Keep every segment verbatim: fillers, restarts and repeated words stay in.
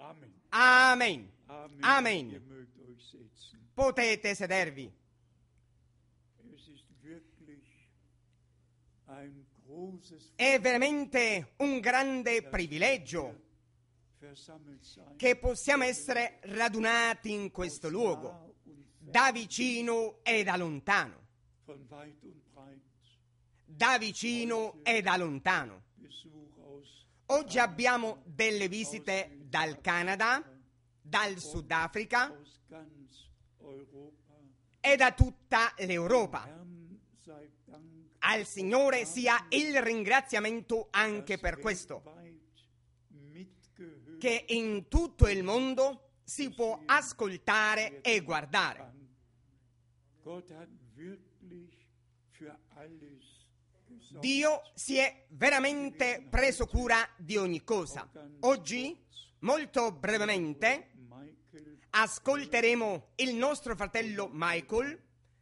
Amen. Amen. Potete sedervi. È veramente un grande privilegio che possiamo essere radunati in questo luogo, da vicino e da lontano. Da vicino e da lontano. Oggi abbiamo delle visite dal Canada, dal Sudafrica e da tutta l'Europa. Al Signore sia il ringraziamento anche per questo, che in tutto il mondo si può ascoltare e guardare. Dio si è veramente preso cura di ogni cosa. Oggi, molto brevemente, ascolteremo il nostro fratello Michael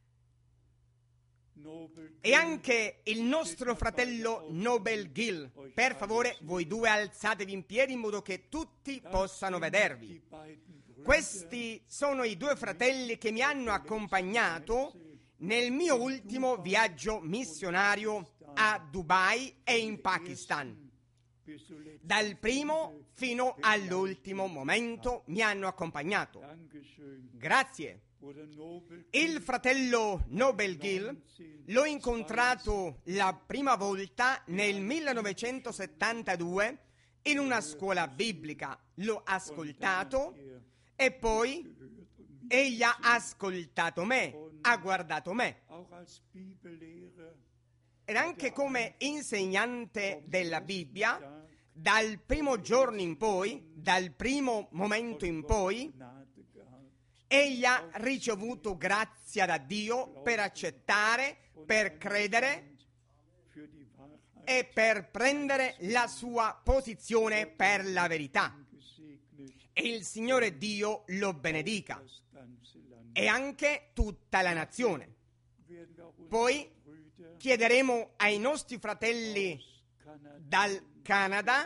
e anche il nostro fratello Nobel Gill. Per favore, voi due alzatevi in piedi in modo che tutti possano vedervi. Questi sono i due fratelli che mi hanno accompagnato nel mio ultimo viaggio missionario a Dubai e in Pakistan. Dal primo fino all'ultimo momento mi hanno accompagnato. Grazie. Il fratello Nobel Gill l'ho incontrato la prima volta nel millenovecentosettantadue in una scuola biblica. L'ho ascoltato e poi egli ha ascoltato me, ha guardato me. Ed anche come insegnante della Bibbia, dal primo giorno in poi, dal primo momento in poi, egli ha ricevuto grazia da Dio per accettare, per credere e per prendere la sua posizione per la verità. E il Signore Dio lo benedica e anche tutta la nazione. Poi chiederemo ai nostri fratelli dal Canada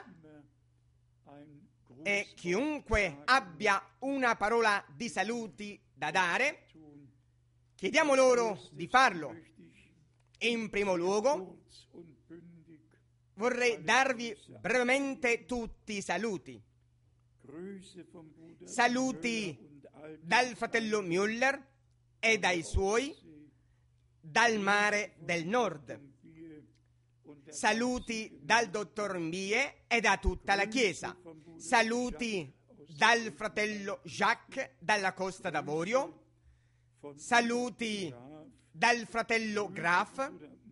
e chiunque abbia una parola di saluti da dare, chiediamo loro di farlo. In primo luogo vorrei darvi brevemente tutti i saluti. Saluti dal fratello Müller e dai suoi dal mare del nord. Saluti dal dottor Mbie e da tutta la Chiesa. Saluti dal fratello Jacques dalla Costa d'Avorio. Saluti dal fratello Graf.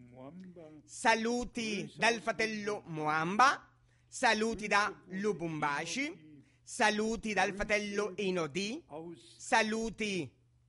Saluti dal fratello Muamba. Saluti da Lubumbashi. Saluti dal fratello Inodi. Saluti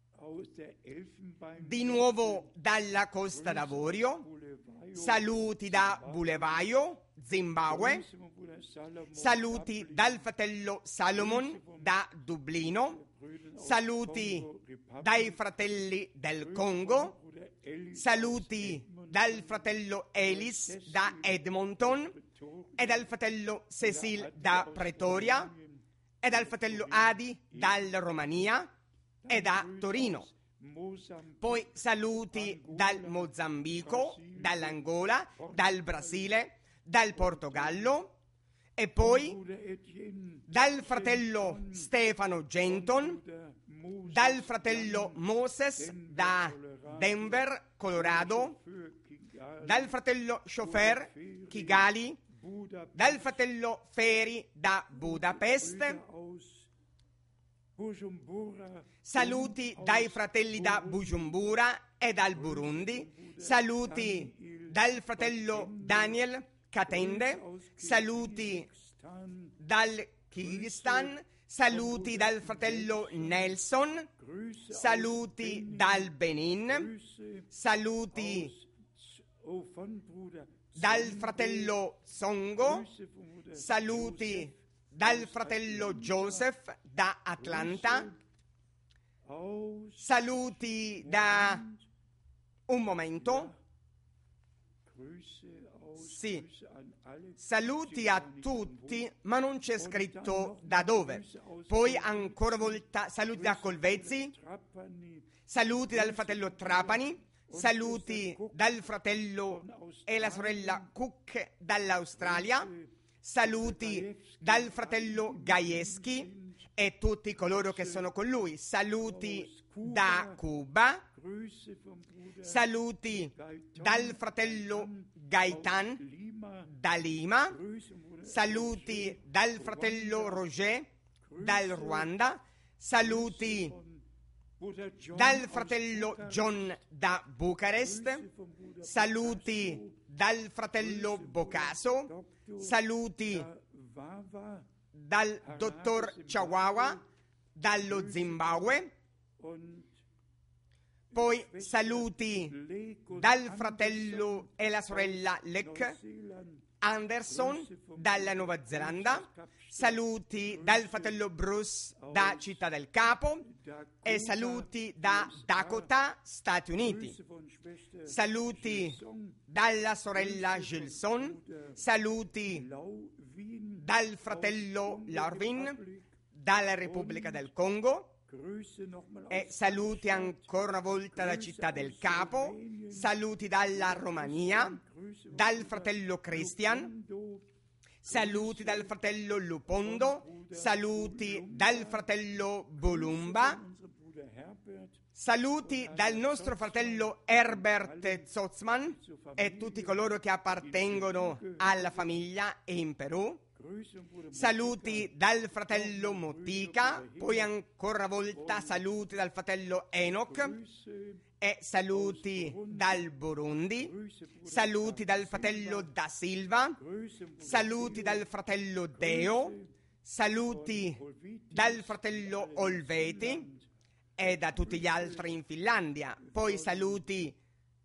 di nuovo dalla Costa d'Avorio. Saluti da Bulawayo, Zimbabwe. Saluti dal fratello Salomon da Dublino. Saluti dai fratelli del Congo. Saluti dal fratello Ellis da Edmonton e dal fratello Cecil da Pretoria e dal fratello Adi dalla Romania e da Torino. Poi saluti dal Mozambico, dall'Angola, dal Brasile, dal Portogallo e poi dal fratello Stefano Genton, dal fratello Moses da Denver, Colorado, dal fratello Chauffeur, Kigali, dal fratello Feri da Budapest. Saluti dai fratelli da Bujumbura e dal Burundi. Saluti dal fratello Daniel Katende. Saluti dal Kirghizistan. Saluti dal fratello Nelson. Saluti dal Benin. Saluti dal fratello Songo. Saluti dal fratello Joseph da Atlanta. Saluti da un momento Sì, saluti a tutti, ma non c'è scritto da dove. Poi ancora volta saluti da Colvezzi, saluti dal fratello Trapani, saluti dal fratello e la sorella Cook dall'Australia, saluti dal fratello Gajewski e tutti coloro che sono con lui, saluti da Cuba, saluti dal fratello Gaetan da Lima, saluti dal fratello Roger dal Ruanda, saluti dal fratello John da Bucarest, saluti dal fratello Bocaso, saluti dal dottor Chawawa dallo Zimbabwe, poi saluti dal fratello e la sorella Lek Anderson dalla Nuova Zelanda, saluti dal fratello Bruce da Città del Capo e saluti da Dakota, Stati Uniti, saluti dalla sorella Gilson, saluti dal fratello Larvin dalla Repubblica del Congo e saluti ancora una volta da Città del Capo, saluti dalla Romania, dal fratello Christian, saluti dal fratello Lupondo, saluti dal fratello Bolumba, saluti dal nostro fratello Herbert Zotzman e tutti coloro che appartengono alla famiglia e in Perù, saluti dal fratello Motica, poi ancora una volta saluti dal fratello Enoch e saluti dal Burundi, saluti dal fratello Da Silva, saluti dal fratello Deo, saluti dal fratello Olveti e da tutti gli altri in Finlandia, poi saluti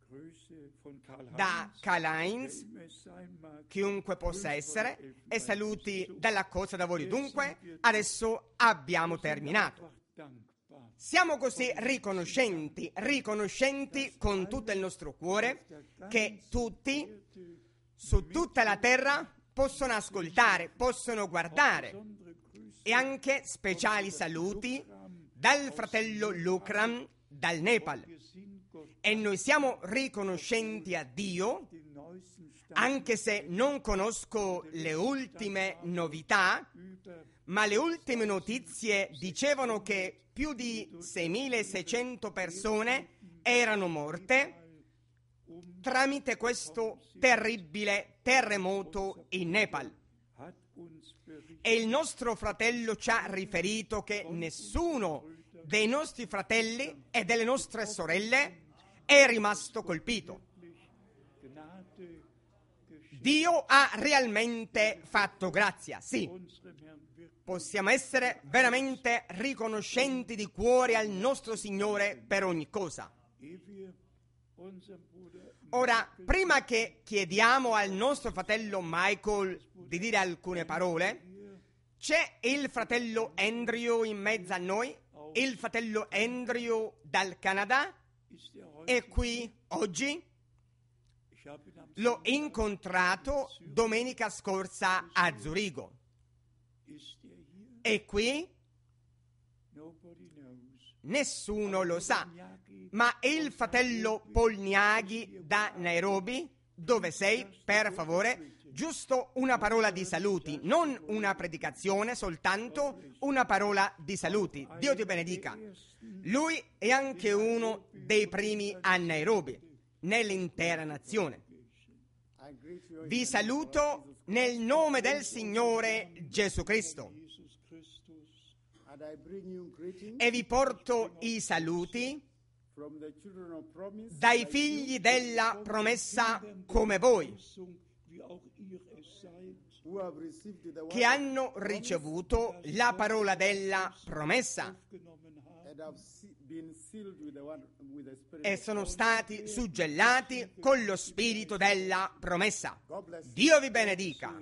da Karl-Heinz, chiunque possa essere, e saluti dalla Costa d'Avorio. Dunque, adesso abbiamo terminato. Siamo così riconoscenti, riconoscenti con tutto il nostro cuore che tutti, su tutta la terra, possono ascoltare, possono guardare, e anche speciali saluti dal fratello Lukram dal Nepal. E noi siamo riconoscenti a Dio, anche se non conosco le ultime novità, ma le ultime notizie dicevano che più di seimilaseicento persone erano morte tramite questo terribile terremoto in Nepal. E il nostro fratello ci ha riferito che nessuno dei nostri fratelli e delle nostre sorelle è rimasto colpito. Dio ha realmente fatto grazia, sì. Possiamo essere veramente riconoscenti di cuore al nostro Signore per ogni cosa. Ora, prima che chiediamo al nostro fratello Michael di dire alcune parole, c'è il fratello Andrew in mezzo a noi, il fratello Andrew dal Canada, è qui oggi. L'ho incontrato domenica scorsa a Zurigo. È qui? Nessuno lo sa, ma il fratello Polniaghi da Nairobi, dove sei, per favore, giusto una parola di saluti, non una predicazione, soltanto una parola di saluti. Dio ti benedica. Lui è anche uno dei primi a Nairobi, nell'intera nazione. Vi saluto nel nome del Signore Gesù Cristo e vi porto i saluti dai figli della promessa come voi, che hanno ricevuto la parola della promessa e sono stati suggellati con lo spirito della promessa. Dio vi benedica.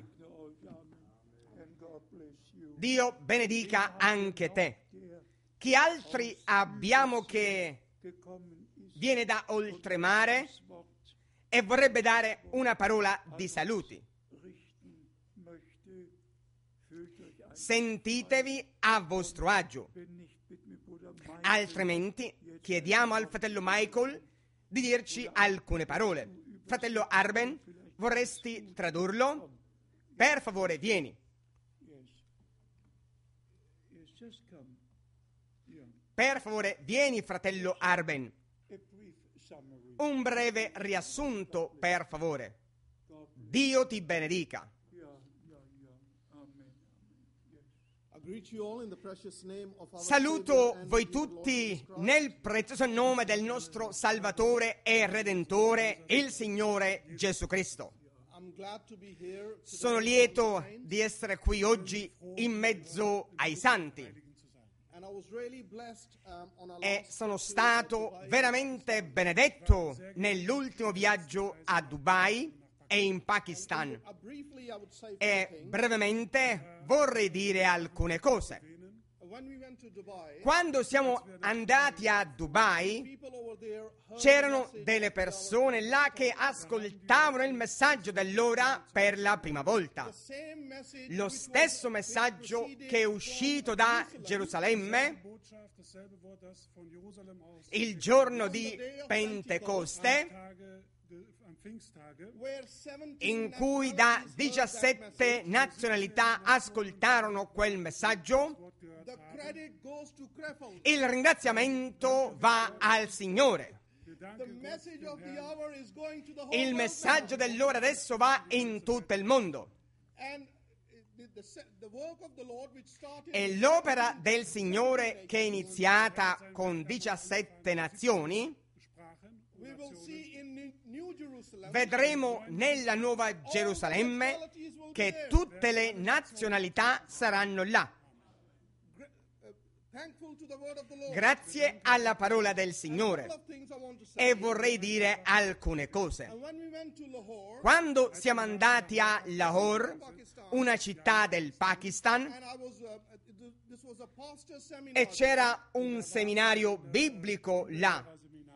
Dio benedica anche te. Chi altri abbiamo che viene da oltremare e vorrebbe dare una parola di saluti. Sentitevi a vostro agio, altrimenti chiediamo al fratello Michael di dirci alcune parole. Fratello Arben, vorresti tradurlo? Per favore, vieni. Per favore, vieni, fratello Arben. Un breve riassunto, per favore. Dio ti benedica. Saluto voi tutti nel prezioso nome del nostro Salvatore e Redentore, il Signore Gesù Cristo. Sono lieto di essere qui oggi in mezzo ai santi e sono stato veramente benedetto nell'ultimo viaggio a Dubai e in Pakistan, e brevemente vorrei dire alcune cose. Quando siamo andati a Dubai c'erano delle persone là che ascoltavano il messaggio dell'ora per la prima volta. Lo stesso messaggio che è uscito da Gerusalemme il giorno di Pentecoste, in cui da diciassette nazionalità ascoltarono quel messaggio. Il ringraziamento va al Signore. Il messaggio dell'ora adesso va in tutto il mondo. E l'opera del Signore, che è iniziata con diciassette nazioni, vedremo nella Nuova Gerusalemme che tutte le nazionalità saranno là. Grazie alla parola del Signore. E vorrei dire alcune cose. Quando siamo andati a Lahore, una città del Pakistan, e c'era un seminario biblico là,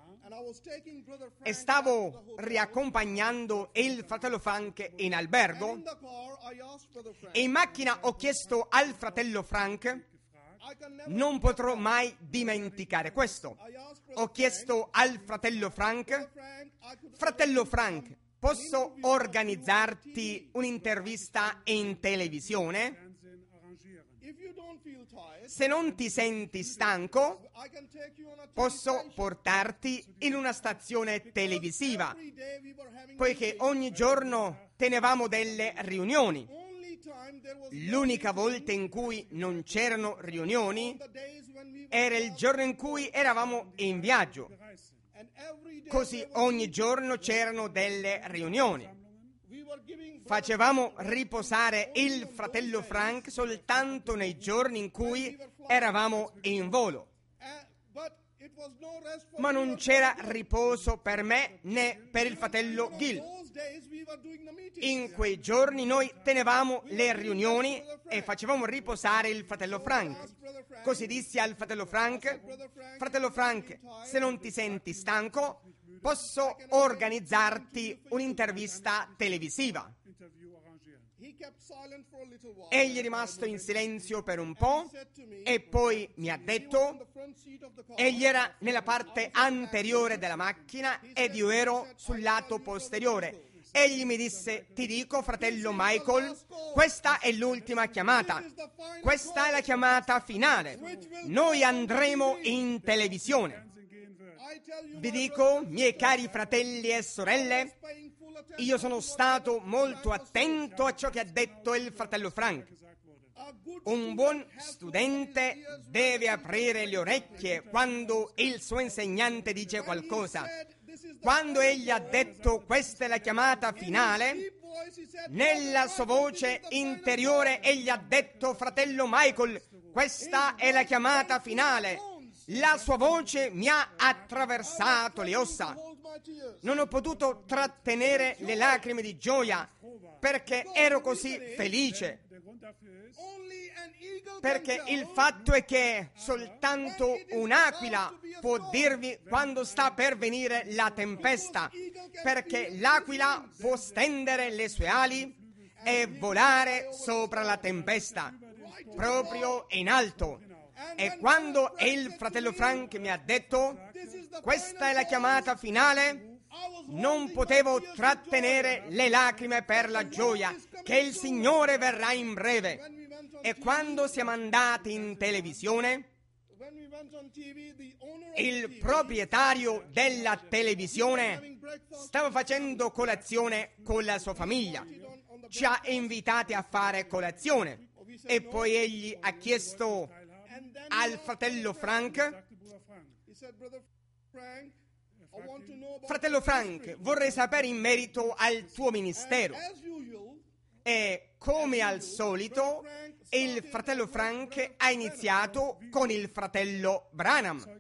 e stavo riaccompagnando il fratello Frank in albergo, e in macchina ho chiesto al fratello Frank, non potrò mai dimenticare questo, ho chiesto al fratello Frank, fratello Frank, posso organizzarti un'intervista in televisione? Se non ti senti stanco, posso portarti in una stazione televisiva, poiché ogni giorno tenevamo delle riunioni. L'unica volta in cui non c'erano riunioni era il giorno in cui eravamo in viaggio. Così ogni giorno c'erano delle riunioni. Facevamo riposare il fratello Frank soltanto nei giorni in cui eravamo in volo. Ma non c'era riposo per me né per il fratello Gil. In quei giorni noi tenevamo le riunioni e facevamo riposare il fratello Frank. Così dissi al fratello Frank, fratello Frank, se non ti senti stanco, posso organizzarti un'intervista televisiva. Egli è rimasto in silenzio per un po' e poi mi ha detto, egli era nella parte anteriore della macchina ed io ero sul lato posteriore. Egli mi disse, ti dico, fratello Michael, questa è l'ultima chiamata, questa è la chiamata finale, noi andremo in televisione. Vi dico, miei cari fratelli e sorelle, io sono stato molto attento a ciò che ha detto il fratello Frank. Un buon studente deve aprire le orecchie quando il suo insegnante dice qualcosa. Quando egli ha detto questa è la chiamata finale, nella sua voce interiore egli ha detto, fratello Michael, questa è la chiamata finale. La sua voce mi ha attraversato le ossa. Non ho potuto trattenere le lacrime di gioia perché ero così felice. Perché il fatto è che soltanto un'aquila può dirvi quando sta per venire la tempesta. perché l'aquila può stendere le sue ali e volare sopra la tempesta, proprio in alto. E quando il fratello Frank mi ha detto: questa è la chiamata finale, non potevo trattenere le lacrime per la gioia che il Signore verrà in breve. E quando siamo andati in televisione, il proprietario della televisione stava facendo colazione con la sua famiglia. Ci ha invitati a fare colazione e poi egli ha chiesto al fratello Frank: fratello Frank, vorrei sapere in merito al tuo ministero. E come al solito il fratello Frank ha iniziato con il fratello Branham.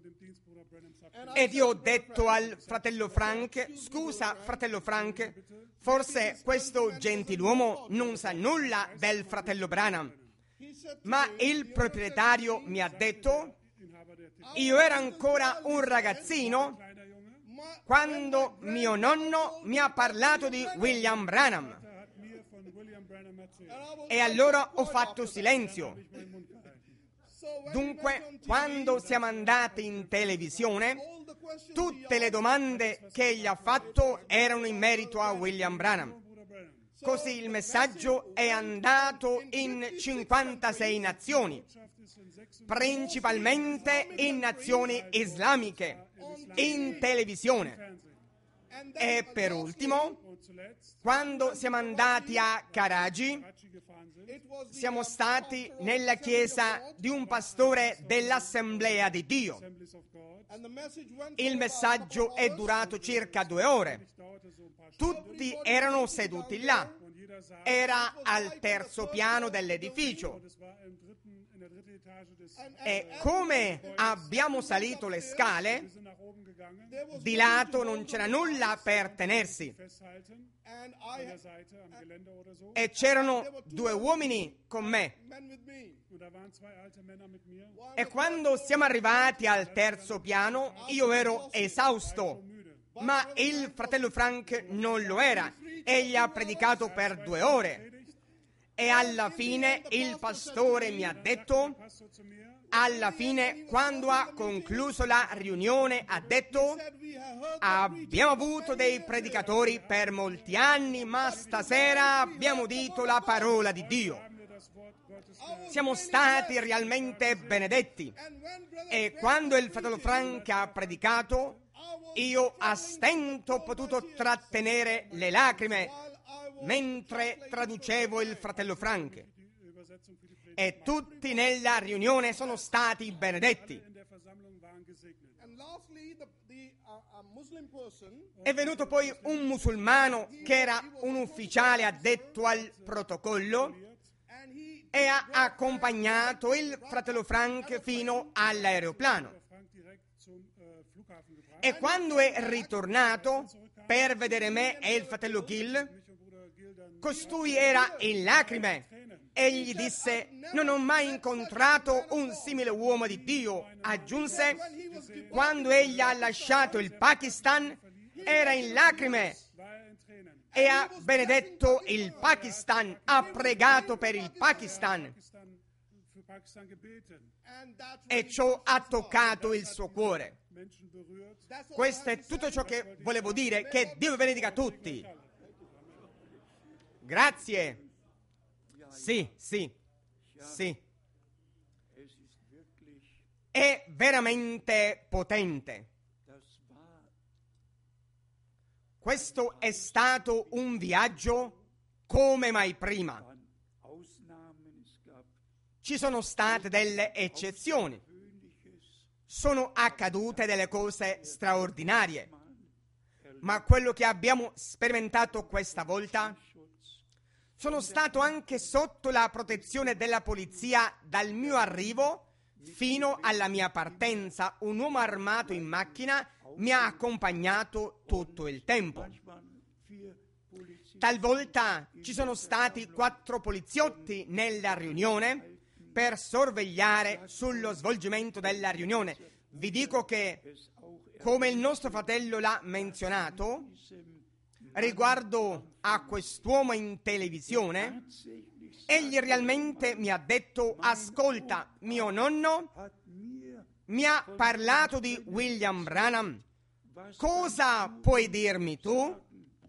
Ed io ho detto al fratello Frank: scusa fratello Frank, forse questo gentiluomo non sa nulla del fratello Branham. Ma il proprietario mi ha detto: io ero ancora un ragazzino quando mio nonno mi ha parlato di William Branham. E allora ho fatto silenzio. Dunque, quando siamo andati in televisione, tutte le domande che egli ha fatto erano in merito a William Branham. Così il messaggio è andato in cinquantasei nazioni, principalmente in nazioni islamiche, in televisione. E per ultimo, quando siamo andati a Karachi, siamo stati nella chiesa di un pastore dell'Assemblea di Dio. Il messaggio è durato circa due ore. Tutti erano seduti là. Era al terzo piano dell'edificio. E come abbiamo salito le scale, di lato non c'era nulla per tenersi. E c'erano due uomini con me. E quando siamo arrivati al terzo piano, io ero esausto, ma il fratello Frank non lo era. Egli ha predicato per due ore. E alla fine il pastore mi ha detto, alla fine, quando ha concluso la riunione, ha detto: abbiamo avuto dei predicatori per molti anni, ma stasera abbiamo udito la parola di Dio. Siamo stati realmente benedetti. E quando il fratello Frank ha predicato, io a stento ho potuto trattenere le lacrime mentre traducevo il fratello Frank. E tutti nella riunione sono stati benedetti. È venuto poi un musulmano che era un ufficiale addetto al protocollo e ha accompagnato il fratello Frank fino all'aeroplano. E quando è ritornato per vedere me e il fratello Gill, costui era in lacrime. Egli disse: non ho mai incontrato un simile uomo di Dio. Aggiunse: quando egli ha lasciato il Pakistan era in lacrime e ha benedetto il Pakistan, ha pregato per il Pakistan, e ciò ha toccato il suo cuore. Questo è tutto ciò che volevo dire. Che Dio benedica tutti. Grazie. Sì, sì, sì. È veramente potente. Questo è stato un viaggio come mai prima. Ci sono state delle eccezioni. Sono accadute delle cose straordinarie. Ma quello che abbiamo sperimentato questa volta, sono stato anche sotto la protezione della polizia dal mio arrivo fino alla mia partenza. Un uomo armato in macchina mi ha accompagnato tutto il tempo. Talvolta ci sono stati quattro poliziotti nella riunione per sorvegliare sullo svolgimento della riunione. Vi dico che come il nostro fratello l'ha menzionato, riguardo a quest'uomo in televisione, egli realmente mi ha detto: ascolta, mio nonno mi ha parlato di William Branham, cosa puoi dirmi tu?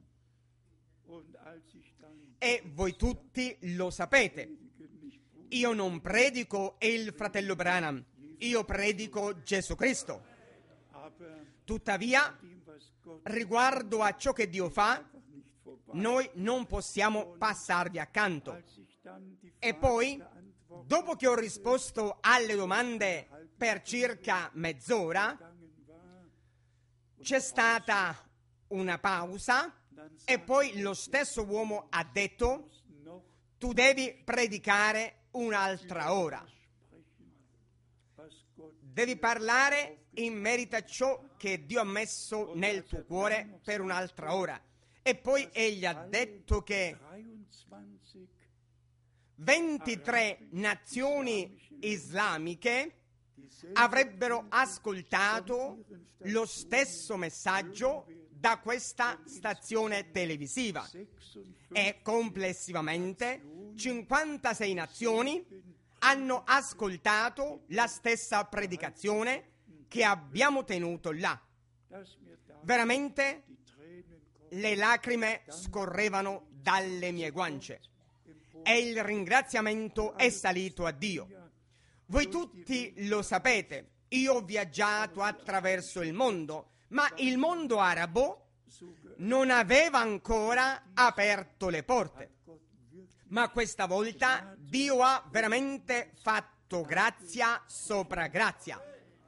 E voi tutti lo sapete, io non predico il fratello Branham, io predico Gesù Cristo. Tuttavia, riguardo a ciò che Dio fa, noi non possiamo passarvi accanto. E poi, dopo che ho risposto alle domande per circa mezz'ora, c'è stata una pausa e poi lo stesso uomo ha detto: tu devi predicare un'altra ora. Devi parlare in merito a ciò che Dio ha messo nel tuo cuore per un'altra ora. E poi egli ha detto che ventitré nazioni islamiche avrebbero ascoltato lo stesso messaggio da questa stazione televisiva e complessivamente cinquantasei nazioni hanno ascoltato la stessa predicazione che abbiamo tenuto là. Veramente le lacrime scorrevano dalle mie guance e il ringraziamento è salito a Dio. Voi tutti lo sapete, io ho viaggiato attraverso il mondo, ma il mondo arabo non aveva ancora aperto le porte. Ma questa volta Dio ha veramente fatto grazia sopra grazia.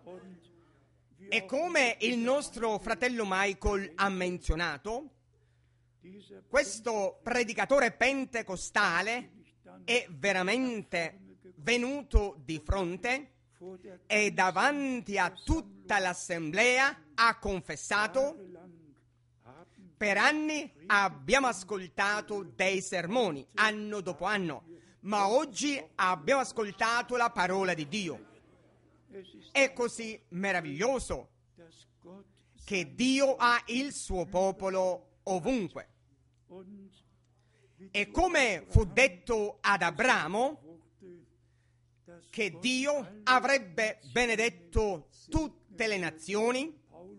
E come il nostro fratello Michael ha menzionato, questo predicatore pentecostale è veramente venuto di fronte e davanti a tutta l'assemblea ha confessato: per anni abbiamo ascoltato dei sermoni, anno dopo anno, ma oggi abbiamo ascoltato la parola di Dio. È così meraviglioso che Dio ha il suo popolo ovunque. E come fu detto ad Abramo, che Dio avrebbe benedetto tutte le nazioni,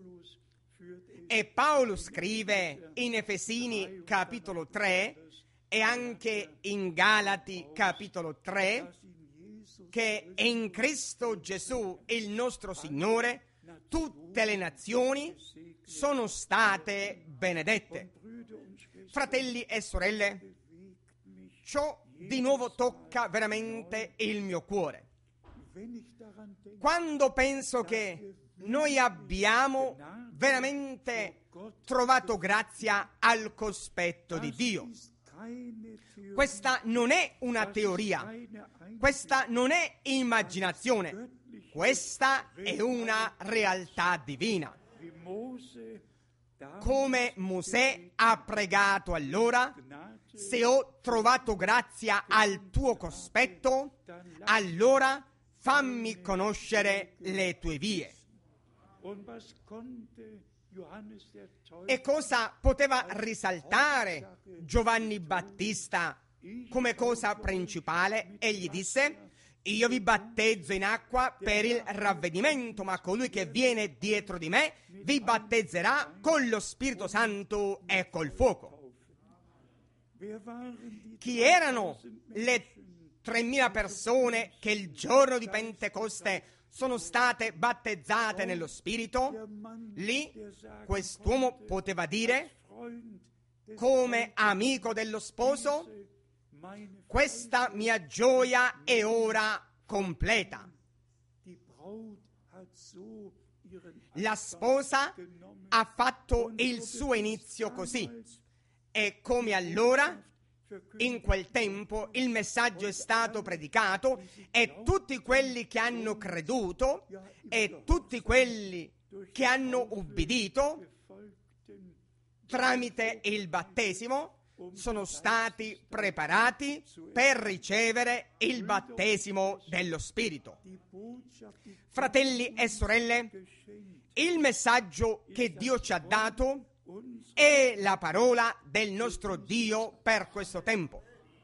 e Paolo scrive in Efesini capitolo tre e anche in Galati capitolo tre che in Cristo Gesù, il nostro Signore, tutte le nazioni sono state benedette. Fratelli e sorelle, ciò di nuovo tocca veramente il mio cuore. Quando penso che noi abbiamo veramente trovato grazia al cospetto di Dio. Questa non è una teoria, questa non è immaginazione, questa è una realtà divina. Come Mosè ha pregato allora: se ho trovato grazia al tuo cospetto, allora fammi conoscere le tue vie. E cosa poteva risaltare Giovanni Battista come cosa principale? Egli disse: io vi battezzo in acqua per il ravvedimento, ma colui che viene dietro di me vi battezzerà con lo Spirito Santo e col fuoco. Chi erano le tremila persone che il giorno di Pentecoste sono state battezzate nello Spirito? Lì quest'uomo poteva dire, come amico dello sposo: questa mia gioia è ora completa. La sposa ha fatto il suo inizio così, e come allora, in quel tempo, il messaggio è stato predicato e tutti quelli che hanno creduto e tutti quelli che hanno ubbidito tramite il battesimo sono stati preparati per ricevere il battesimo dello Spirito. Fratelli e sorelle, il messaggio che Dio ci ha dato è la parola del nostro Dio per questo tempo.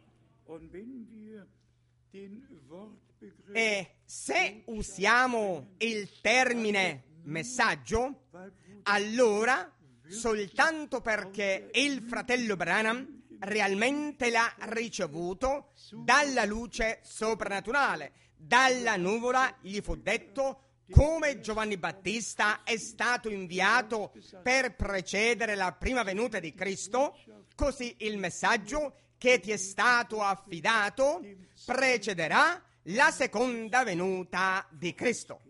E se usiamo il termine messaggio, allora soltanto perché il fratello Branham realmente l'ha ricevuto dalla luce soprannaturale, dalla nuvola gli fu detto come Giovanni Battista è stato inviato per precedere la prima venuta di Cristo, così il messaggio che ti è stato affidato precederà la seconda venuta di Cristo.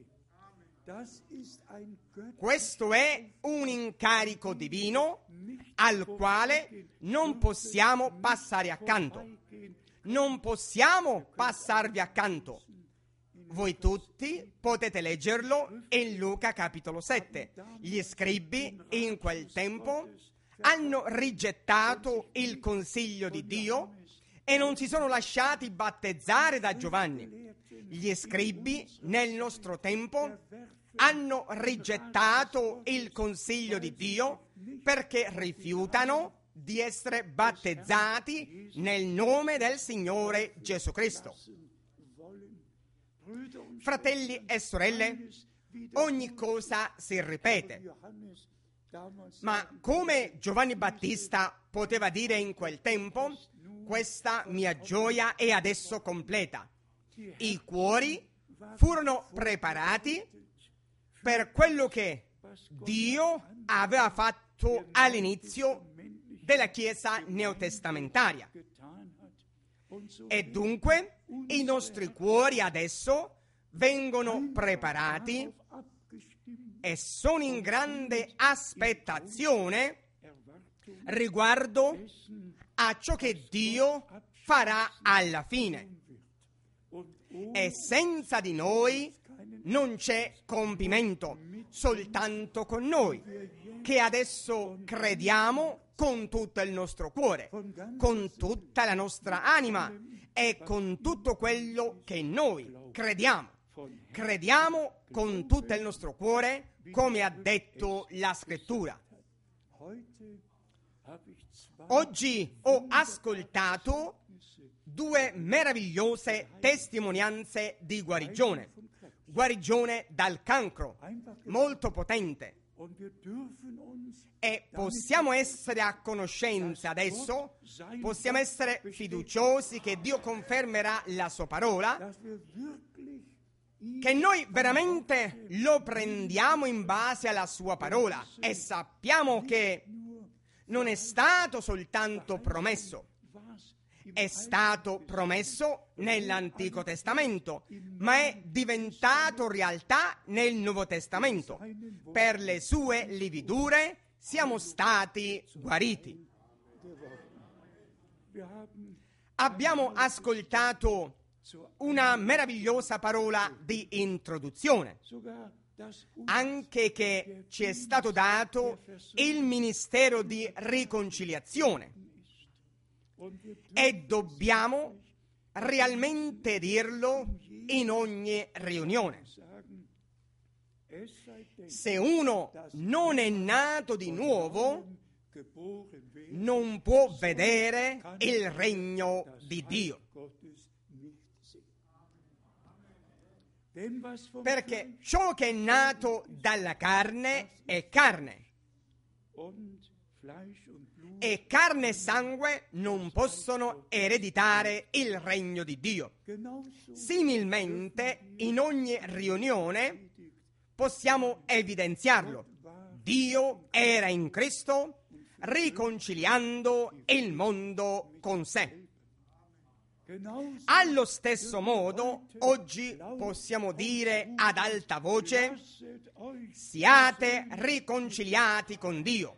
Questo è un incarico divino al quale non possiamo passare accanto. Non possiamo passarvi accanto. Voi tutti potete leggerlo in Luca capitolo sette. Gli scribi in quel tempo hanno rigettato il consiglio di Dio e non si sono lasciati battezzare da Giovanni. Gli scribi nel nostro tempo hanno rigettato il consiglio di Dio perché rifiutano di essere battezzati nel nome del Signore Gesù Cristo. Fratelli e sorelle, ogni cosa si ripete, ma come Giovanni Battista poteva dire in quel tempo, questa mia gioia è adesso completa. I cuori furono preparati per quello che Dio aveva fatto all'inizio della Chiesa neotestamentaria. E dunque i nostri cuori adesso vengono preparati e sono in grande aspettazione riguardo a ciò che Dio farà alla fine. E senza di noi non c'è compimento, soltanto con noi, che adesso crediamo con tutto il nostro cuore, con tutta la nostra anima e con tutto quello che noi crediamo. Crediamo con tutto il nostro cuore, come ha detto la Scrittura. Oggi ho ascoltato due meravigliose testimonianze di guarigione, guarigione dal cancro, molto potente. E possiamo essere a conoscenza adesso, possiamo essere fiduciosi che Dio confermerà la sua parola, che noi veramente lo prendiamo in base alla sua parola e sappiamo che non è stato soltanto promesso, è stato promesso nell'Antico Testamento, ma è diventato realtà nel Nuovo Testamento. Per le sue lividure siamo stati guariti. Abbiamo ascoltato una meravigliosa parola di introduzione, anche che ci è stato dato il ministero di riconciliazione. E dobbiamo realmente dirlo in ogni riunione. Se uno non è nato di nuovo, non può vedere il regno di Dio. Perché ciò che è nato dalla carne è carne. E carne e sangue non possono ereditare il regno di Dio. Similmente, in ogni riunione possiamo evidenziarlo. Dio era in Cristo riconciliando il mondo con sé. Allo stesso modo, oggi possiamo dire ad alta voce: siate riconciliati con Dio.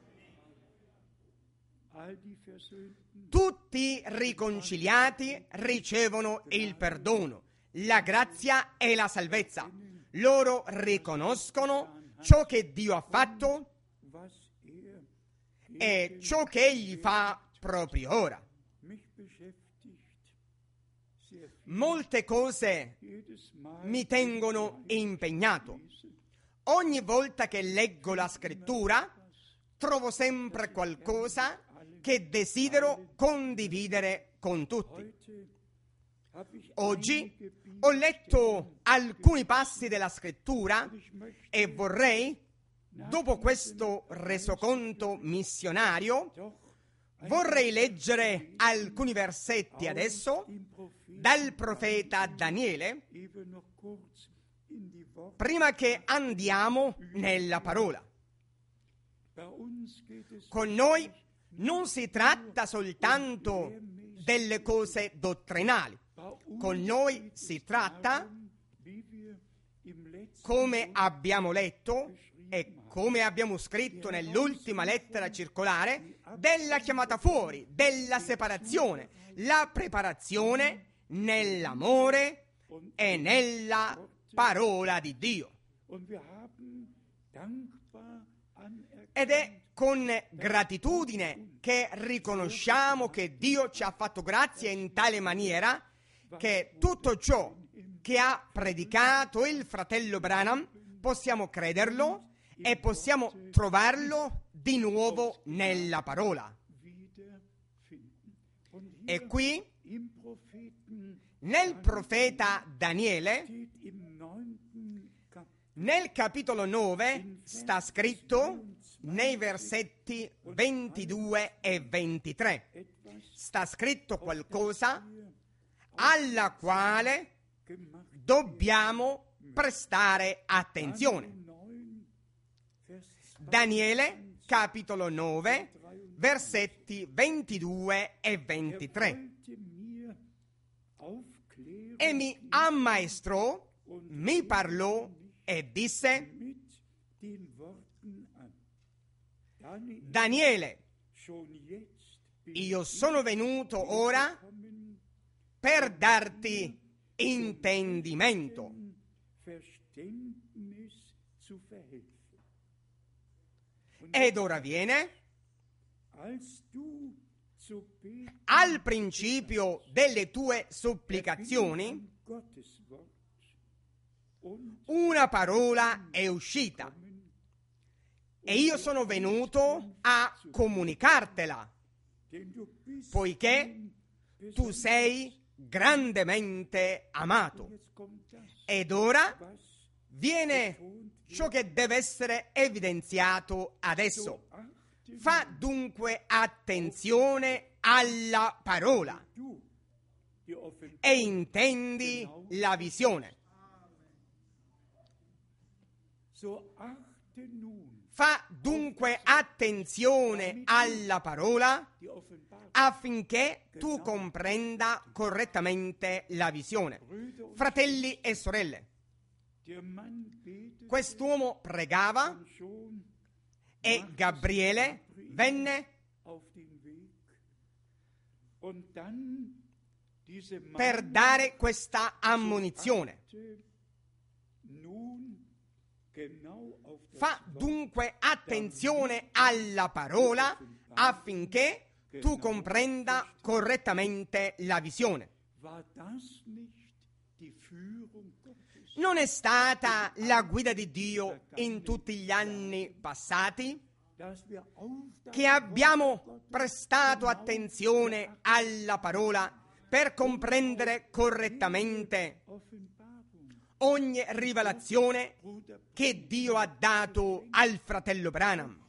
Tutti riconciliati ricevono il perdono, la grazia e la salvezza. Loro riconoscono ciò che Dio ha fatto e ciò che Egli fa proprio ora. Molte cose mi tengono impegnato. Ogni volta che leggo la scrittura, trovo sempre qualcosa che desidero condividere con tutti. Oggi ho letto alcuni passi della scrittura e vorrei, dopo questo resoconto missionario, vorrei leggere alcuni versetti adesso dal profeta Daniele, prima che andiamo nella parola. Con noi non si tratta soltanto delle cose dottrinali, con noi si tratta, come abbiamo letto e come abbiamo scritto nell'ultima lettera circolare, della chiamata fuori, della separazione, la preparazione nell'amore e nella parola di Dio. Ed è con gratitudine che riconosciamo che Dio ci ha fatto grazia in tale maniera che tutto ciò che ha predicato il fratello Branham possiamo crederlo e possiamo trovarlo di nuovo nella parola. E qui, nel profeta Daniele, nel capitolo nove, sta scritto nei versetti ventidue e ventitré, sta scritto qualcosa alla quale dobbiamo prestare attenzione. Daniele, capitolo nove, versetti ventidue e ventitré. E mi ammaestrò, mi parlò e disse: Daniele, io sono venuto ora per darti intendimento. Ed ora viene, al principio delle tue supplicazioni, una parola è uscita e io sono venuto a comunicartela, poiché tu sei grandemente amato. Ed ora viene ciò che deve essere evidenziato adesso. Fa dunque attenzione alla parola e intendi la visione. Fa dunque attenzione alla parola affinché tu comprenda correttamente la visione. Fratelli e sorelle, quest'uomo pregava e Gabriele venne per dare questa ammonizione. Fa dunque attenzione alla parola affinché tu comprenda correttamente la visione. Non è stata la guida di Dio in tutti gli anni passati che abbiamo prestato attenzione alla parola per comprendere correttamente ogni rivelazione che Dio ha dato al fratello Branham.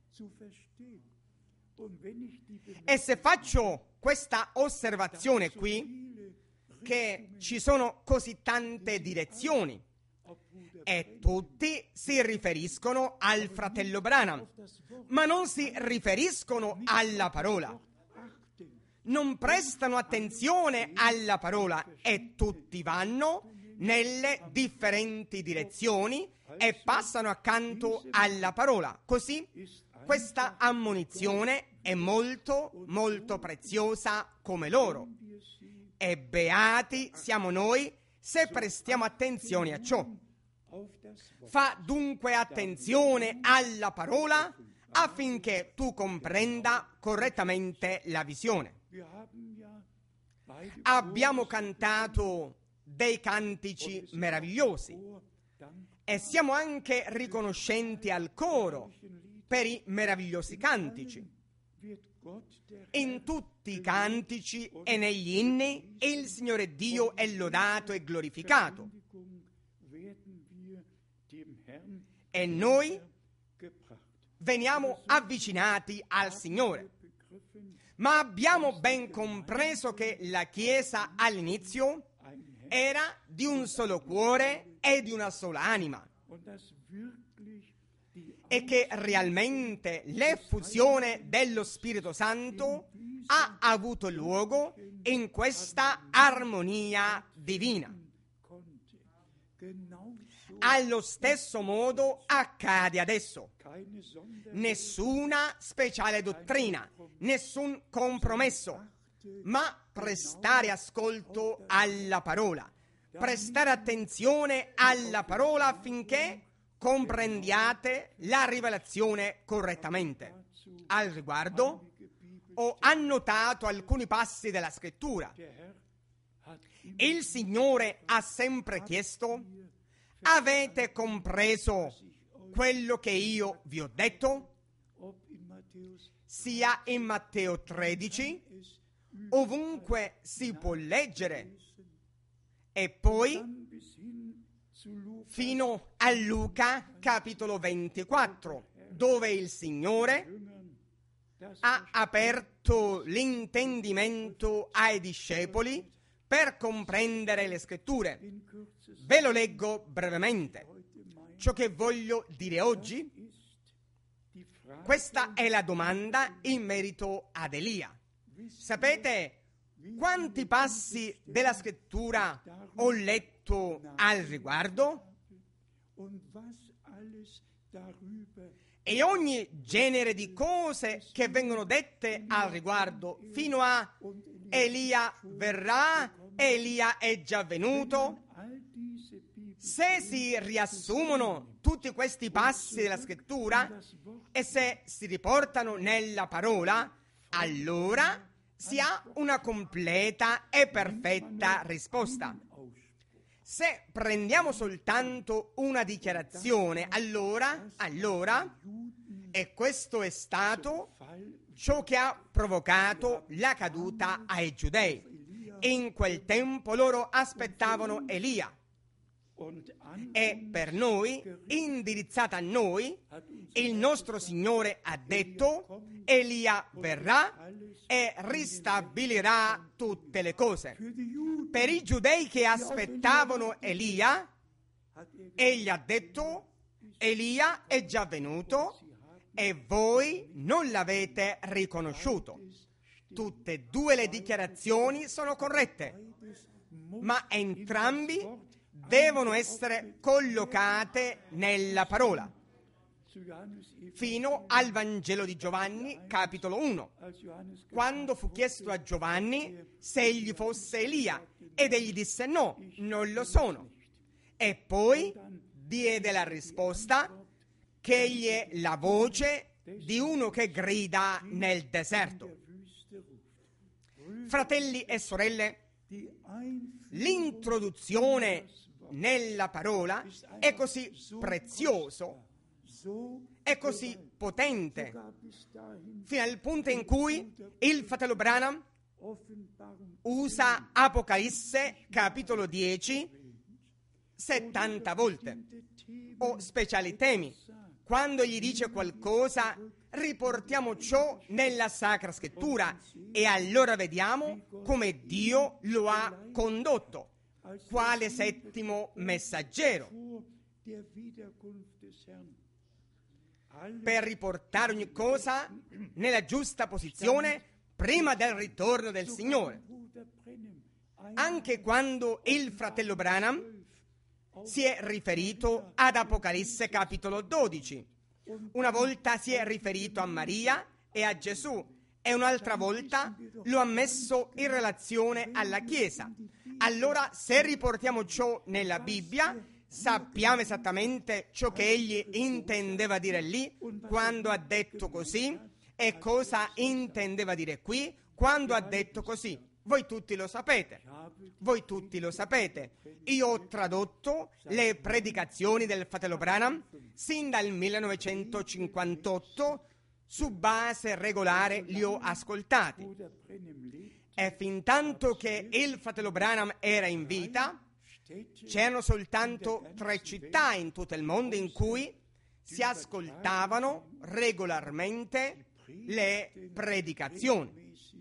E se faccio questa osservazione qui, che ci sono così tante direzioni e tutti si riferiscono al fratello Branham, ma non si riferiscono alla parola. Non prestano attenzione alla parola e tutti vanno nelle differenti direzioni e passano accanto alla parola. Così questa ammonizione è molto, molto preziosa come loro. E beati siamo noi se prestiamo attenzione a ciò. Fa dunque attenzione alla parola affinché tu comprenda correttamente la visione. Abbiamo cantato dei cantici meravigliosi e siamo anche riconoscenti al coro per i meravigliosi cantici. In tutti i cantici e negli inni il Signore Dio è lodato e glorificato. E noi veniamo avvicinati al Signore. Ma abbiamo ben compreso che la Chiesa all'inizio era di un solo cuore e di una sola anima, e che realmente l'effusione dello Spirito Santo ha avuto luogo in questa armonia divina. Allo stesso modo accade adesso. Nessuna speciale dottrina, nessun compromesso, ma prestare ascolto alla parola, prestare attenzione alla parola affinché comprendiate la rivelazione correttamente. Al riguardo ho annotato alcuni passi della Scrittura. Il Signore ha sempre chiesto: avete compreso quello che io vi ho detto? Sia in Matteo tredici, ovunque si può leggere, e poi fino a Luca capitolo ventiquattro, dove il Signore ha aperto l'intendimento ai discepoli per comprendere le Scritture. Ve lo leggo brevemente. Ciò che voglio dire oggi, questa è la domanda in merito ad Elia. Sapete quanti passi della Scrittura ho letto al riguardo? E ogni genere di cose che vengono dette al riguardo, fino a Elia verrà, Elia è già venuto. Se si riassumono tutti questi passi della Scrittura e se si riportano nella parola, allora si ha una completa e perfetta risposta. Se prendiamo soltanto una dichiarazione, allora, allora, e questo è stato ciò che ha provocato la caduta ai Giudei. In quel tempo loro aspettavano Elia. E per noi, indirizzata a noi, il nostro Signore ha detto: Elia verrà e ristabilirà tutte le cose. Per i giudei che aspettavano Elia, egli ha detto: Elia è già venuto e voi non l'avete riconosciuto. Tutte e due le dichiarazioni sono corrette, ma entrambi devono essere collocate nella parola. Fino al Vangelo di Giovanni, capitolo uno, quando fu chiesto a Giovanni se egli fosse Elia, ed egli disse: no, non lo sono. E poi diede la risposta che egli è la voce di uno che grida nel deserto. Fratelli e sorelle, l'introduzione nella parola è così prezioso, è così potente, fino al punto in cui il fratello Branham usa Apocalisse capitolo dieci settanta volte, o speciali temi. Quando gli dice qualcosa, riportiamo ciò nella Sacra Scrittura e allora vediamo come Dio lo ha condotto, quale settimo messaggero, per riportare ogni cosa nella giusta posizione prima del ritorno del Signore. Anche quando il fratello Branham si è riferito ad Apocalisse capitolo dodici, una volta si è riferito a Maria e a Gesù e un'altra volta lo ha messo in relazione alla Chiesa. Allora, se riportiamo ciò nella Bibbia, sappiamo esattamente ciò che egli intendeva dire lì quando ha detto così e cosa intendeva dire qui quando ha detto così. Voi tutti lo sapete, voi tutti lo sapete. Io ho tradotto le predicazioni del fratello Branham sin dal millenovecentocinquantotto, su base regolare li ho ascoltati. E fin tanto che il fratello Branham era in vita, c'erano soltanto tre città in tutto il mondo in cui si ascoltavano regolarmente le predicazioni.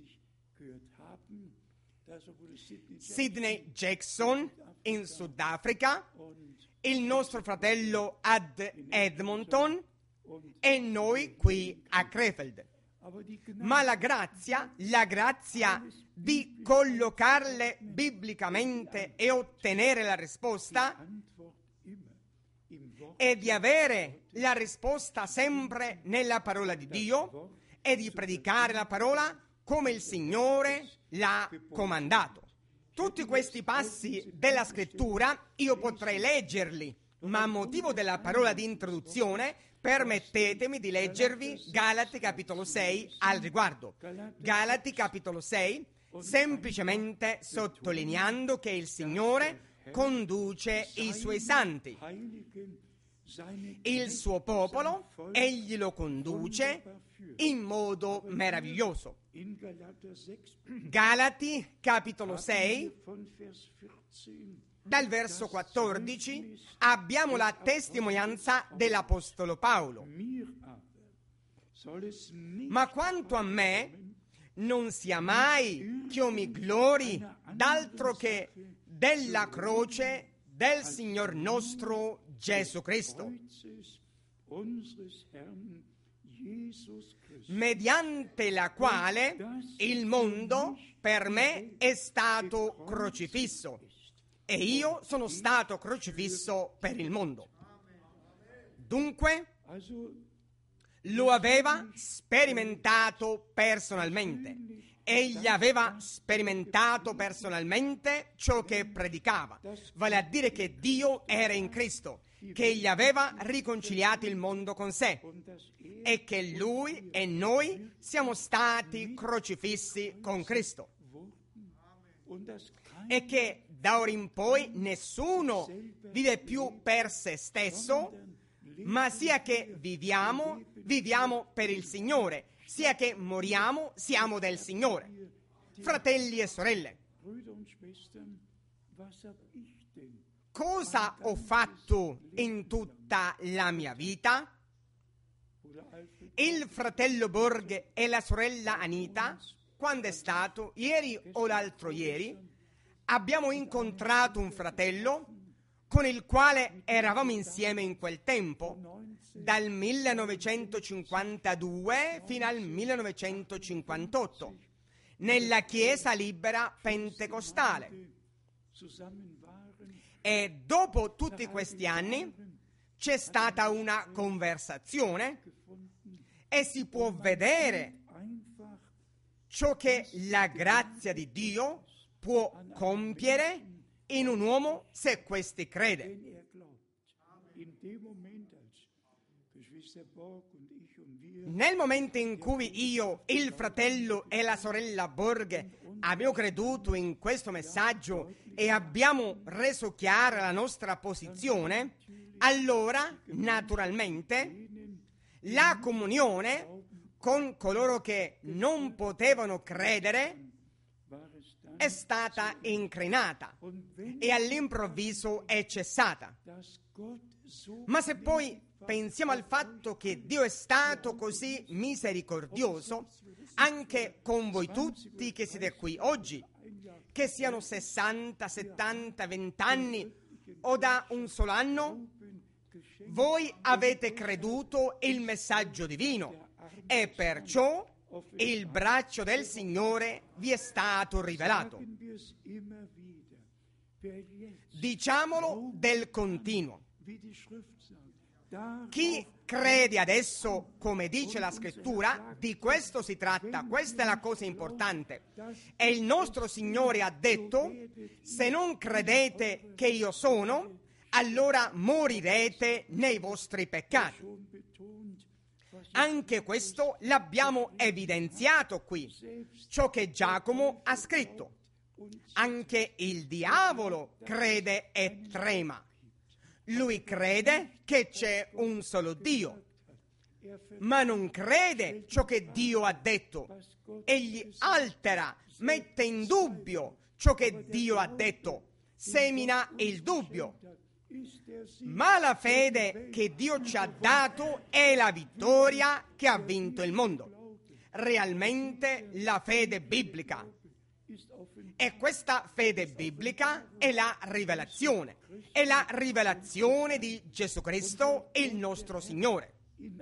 Sidney Jackson in Sudafrica, il nostro fratello ad Edmonton e noi qui a Krefeld. Ma la grazia, la grazia di collocarle biblicamente e ottenere la risposta e di avere la risposta sempre nella parola di Dio e di predicare la parola come il Signore l'ha comandato. Tutti questi passi della scrittura io potrei leggerli, ma a motivo della parola di introduzione permettetemi di leggervi Galati capitolo sei al riguardo. Galati capitolo sei, semplicemente sottolineando che il Signore conduce i Suoi santi. Il suo popolo, egli lo conduce in modo meraviglioso. Galati capitolo sei, dal verso quattordici, abbiamo la testimonianza dell'Apostolo Paolo. Ma quanto a me, non sia mai che io mi glori d'altro che della croce del Signor nostro Gesù Cristo, mediante la quale il mondo per me è stato crocifisso e io sono stato crocifisso per il mondo. Dunque, lo aveva sperimentato personalmente. Egli aveva sperimentato personalmente ciò che predicava, vale a dire che Dio era in Cristo, che egli aveva riconciliato il mondo con sé e che lui e noi siamo stati crocifissi con Cristo e che da ora in poi nessuno vive più per se stesso, ma sia che viviamo, viviamo per il Signore, sia che moriamo, siamo del Signore. Fratelli e sorelle, cosa ho fatto in tutta la mia vita? Il fratello Borg e la sorella Anita, quando è stato, ieri o l'altro ieri, abbiamo incontrato un fratello con il quale eravamo insieme in quel tempo, dal millenovecentocinquantadue fino al millenovecentocinquantotto, nella Chiesa Libera Pentecostale. E dopo tutti questi anni c'è stata una conversazione e si può vedere ciò che la grazia di Dio può compiere in un uomo se questi crede. Nel momento in cui io, il fratello e la sorella Borg abbiamo creduto in questo messaggio e abbiamo reso chiara la nostra posizione, allora, naturalmente, la comunione con coloro che non potevano credere è stata incrinata e all'improvviso è cessata. Ma se poi pensiamo al fatto che Dio è stato così misericordioso anche con voi tutti che siete qui oggi, che siano sessanta, settanta, venti anni o da un solo anno, voi avete creduto il messaggio divino e perciò il braccio del Signore vi è stato rivelato. Diciamolo del continuo. Chi crede adesso, come dice la scrittura, di questo si tratta, questa è la cosa importante. E il nostro Signore ha detto: se non credete che io sono, allora morirete nei vostri peccati. Anche questo l'abbiamo evidenziato qui, ciò che Giacomo ha scritto. Anche il diavolo crede e trema. Lui crede che c'è un solo Dio, ma non crede ciò che Dio ha detto. Egli altera, mette in dubbio ciò che Dio ha detto, semina il dubbio. Ma la fede che Dio ci ha dato è la vittoria che ha vinto il mondo. Realmente la fede biblica. E questa fede biblica è la rivelazione, è la rivelazione di Gesù Cristo, il nostro Signore.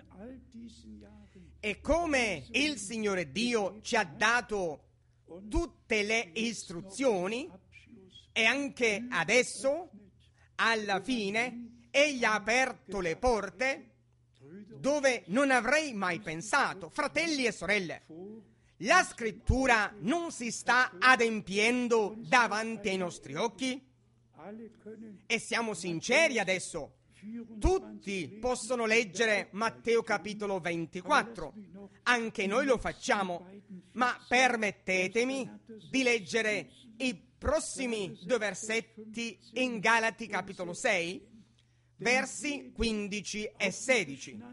E come il Signore Dio ci ha dato tutte le istruzioni, e anche adesso, alla fine, Egli ha aperto le porte dove non avrei mai pensato. Fratelli e sorelle, la scrittura non si sta adempiendo davanti ai nostri occhi? E siamo sinceri adesso. Tutti possono leggere Matteo capitolo ventiquattro, anche noi lo facciamo, ma permettetemi di leggere i prossimi due versetti in Galati capitolo sei, versi quindici e sedici.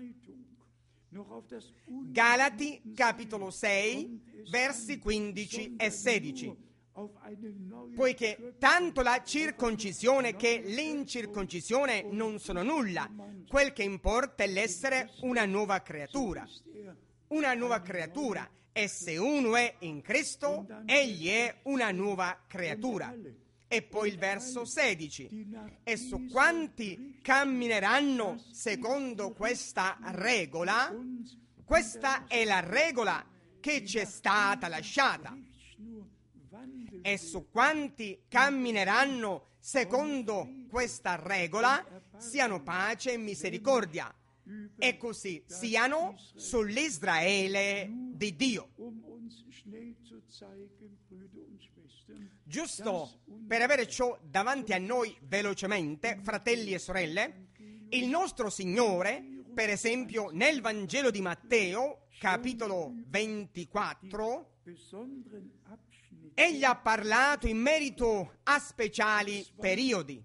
Galati capitolo sei, versi quindici e sedici. Poiché tanto la circoncisione che l'incirconcisione non sono nulla, quel che importa è l'essere una nuova creatura. Una nuova creatura. E se uno è in Cristo, egli è una nuova creatura. E poi il verso sedici. E su quanti cammineranno secondo questa regola, questa è la regola che ci è stata lasciata. E su quanti cammineranno secondo questa regola, siano pace e misericordia, e così siano sull'Israele di Dio. Giusto per avere ciò davanti a noi velocemente, fratelli e sorelle, il nostro Signore, per esempio nel Vangelo di Matteo, capitolo ventiquattro, Egli ha parlato in merito a speciali periodi,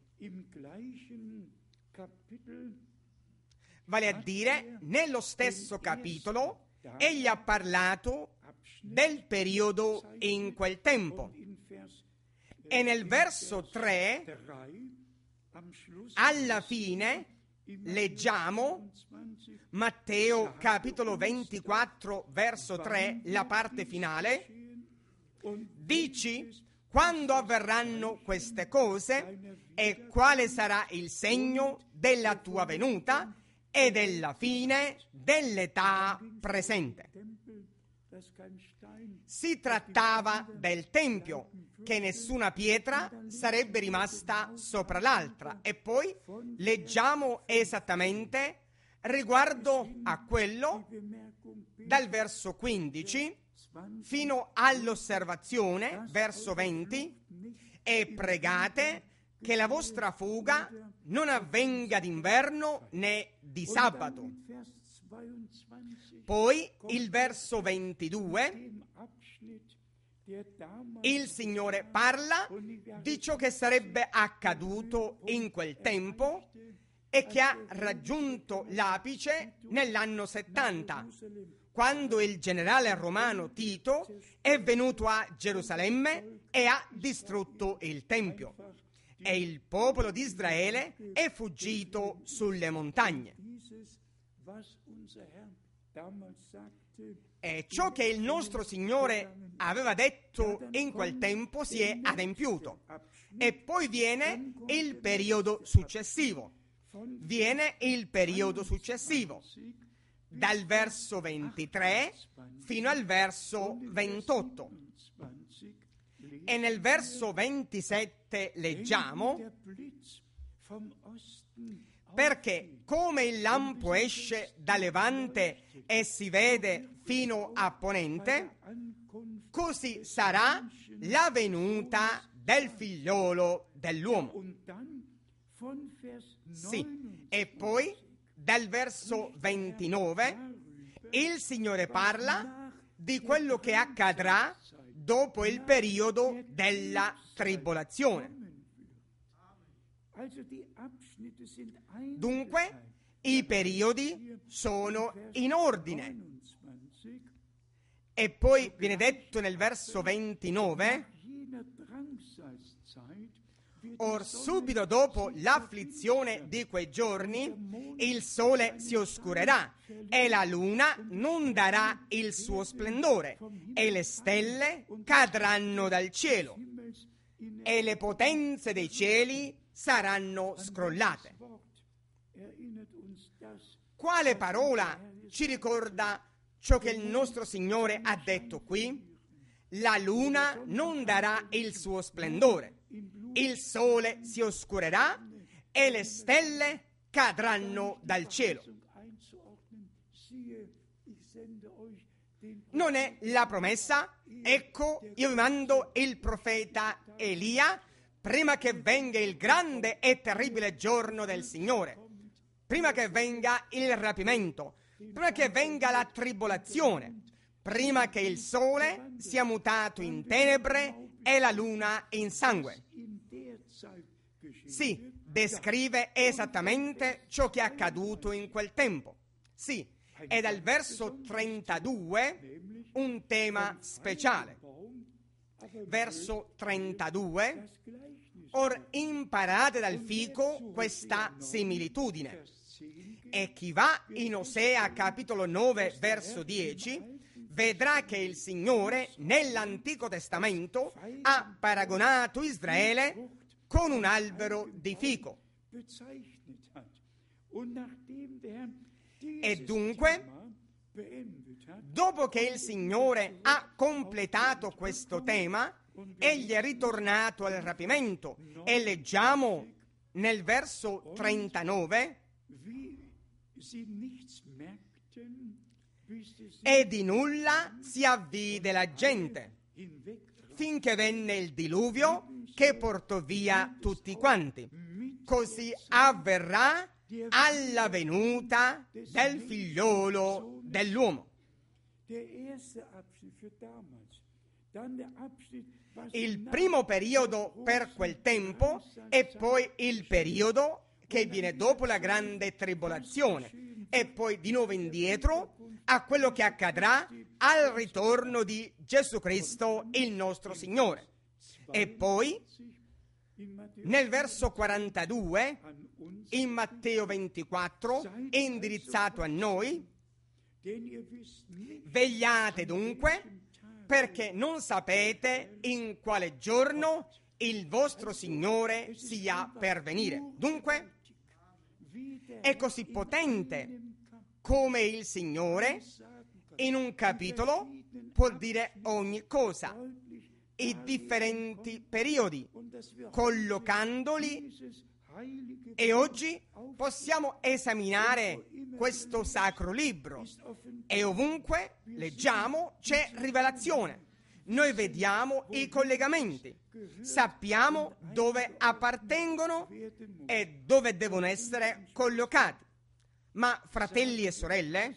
vale a dire, nello stesso capitolo, egli ha parlato del periodo in quel tempo. E nel verso tre, alla fine, leggiamo Matteo capitolo ventiquattro, verso tre, la parte finale. Dici quando avverranno queste cose e quale sarà il segno della tua venuta e della fine dell'età presente. Si trattava del Tempio, che nessuna pietra sarebbe rimasta sopra l'altra. E poi leggiamo esattamente riguardo a quello dal verso quindici fino all'osservazione, verso venti, e pregate che la vostra fuga non avvenga d'inverno né di sabato. Poi il verso ventidue, il Signore parla di ciò che sarebbe accaduto in quel tempo e che ha raggiunto l'apice nell'anno settanta, quando il generale romano Tito è venuto a Gerusalemme e ha distrutto il Tempio, e il popolo di Israele è fuggito sulle montagne. E ciò che il nostro Signore aveva detto in quel tempo si è adempiuto. E poi viene il periodo successivo. Viene il periodo successivo. Dal verso ventitré fino al verso ventotto. E nel verso ventisette leggiamo: perché come il lampo esce da levante e si vede fino a ponente, così sarà la venuta del figliolo dell'uomo. Sì, e poi dal verso ventinove il Signore parla di quello che accadrà dopo il periodo della tribolazione. Dunque, i periodi sono in ordine. E poi viene detto nel verso ventinove: or subito dopo l'afflizione di quei giorni il sole si oscurerà e la luna non darà il suo splendore e le stelle cadranno dal cielo e le potenze dei cieli saranno scrollate. Quale parola ci ricorda ciò che il nostro Signore ha detto qui? La luna non darà il suo splendore, il sole si oscurerà e le stelle cadranno dal cielo. Non è la promessa? Ecco, io vi mando il profeta Elia prima che venga il grande e terribile giorno del Signore, prima che venga il rapimento, prima che venga la tribolazione, prima che il sole sia mutato in tenebre e la luna in sangue. Sì, descrive esattamente ciò che è accaduto in quel tempo. Sì, è dal verso trentadue un tema speciale. Verso trentadue: or imparate dal fico questa similitudine. E chi va in Osea capitolo nove verso dieci vedrà che il Signore nell'Antico Testamento ha paragonato Israele con un albero di fico. E dunque, dopo che il Signore ha completato questo tema, egli è ritornato al rapimento e leggiamo nel verso trentanove: e di nulla si avvide la gente, finché venne il diluvio che portò via tutti quanti. Così avverrà alla venuta del figliolo dell'uomo. Il primo periodo per quel tempo e poi il periodo che viene dopo la grande tribolazione e poi di nuovo indietro a quello che accadrà al ritorno di Gesù Cristo il nostro Signore. E poi nel verso quarantadue in Matteo ventiquattro è indirizzato a noi: vegliate dunque, perché non sapete in quale giorno il vostro Signore sia per venire. Dunque, è così potente come il Signore in un capitolo può dire ogni cosa, i differenti periodi, collocandoli, e oggi possiamo esaminare questo sacro libro e ovunque leggiamo c'è rivelazione. Noi vediamo i collegamenti, sappiamo dove appartengono e dove devono essere collocati. Ma fratelli e sorelle,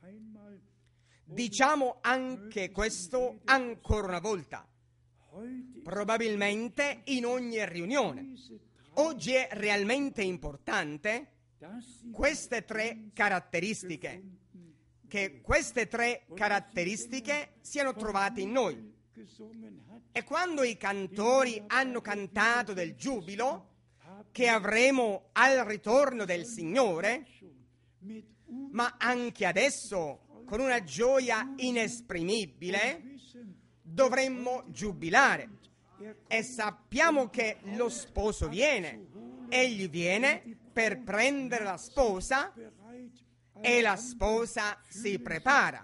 diciamo anche questo ancora una volta, probabilmente in ogni riunione. Oggi è realmente importante queste tre caratteristiche, che queste tre caratteristiche siano trovate in noi. E quando i cantori hanno cantato del giubilo che avremo al ritorno del Signore, ma anche adesso con una gioia inesprimibile dovremmo giubilare. E sappiamo che lo sposo viene, egli viene per prendere la sposa e la sposa si prepara.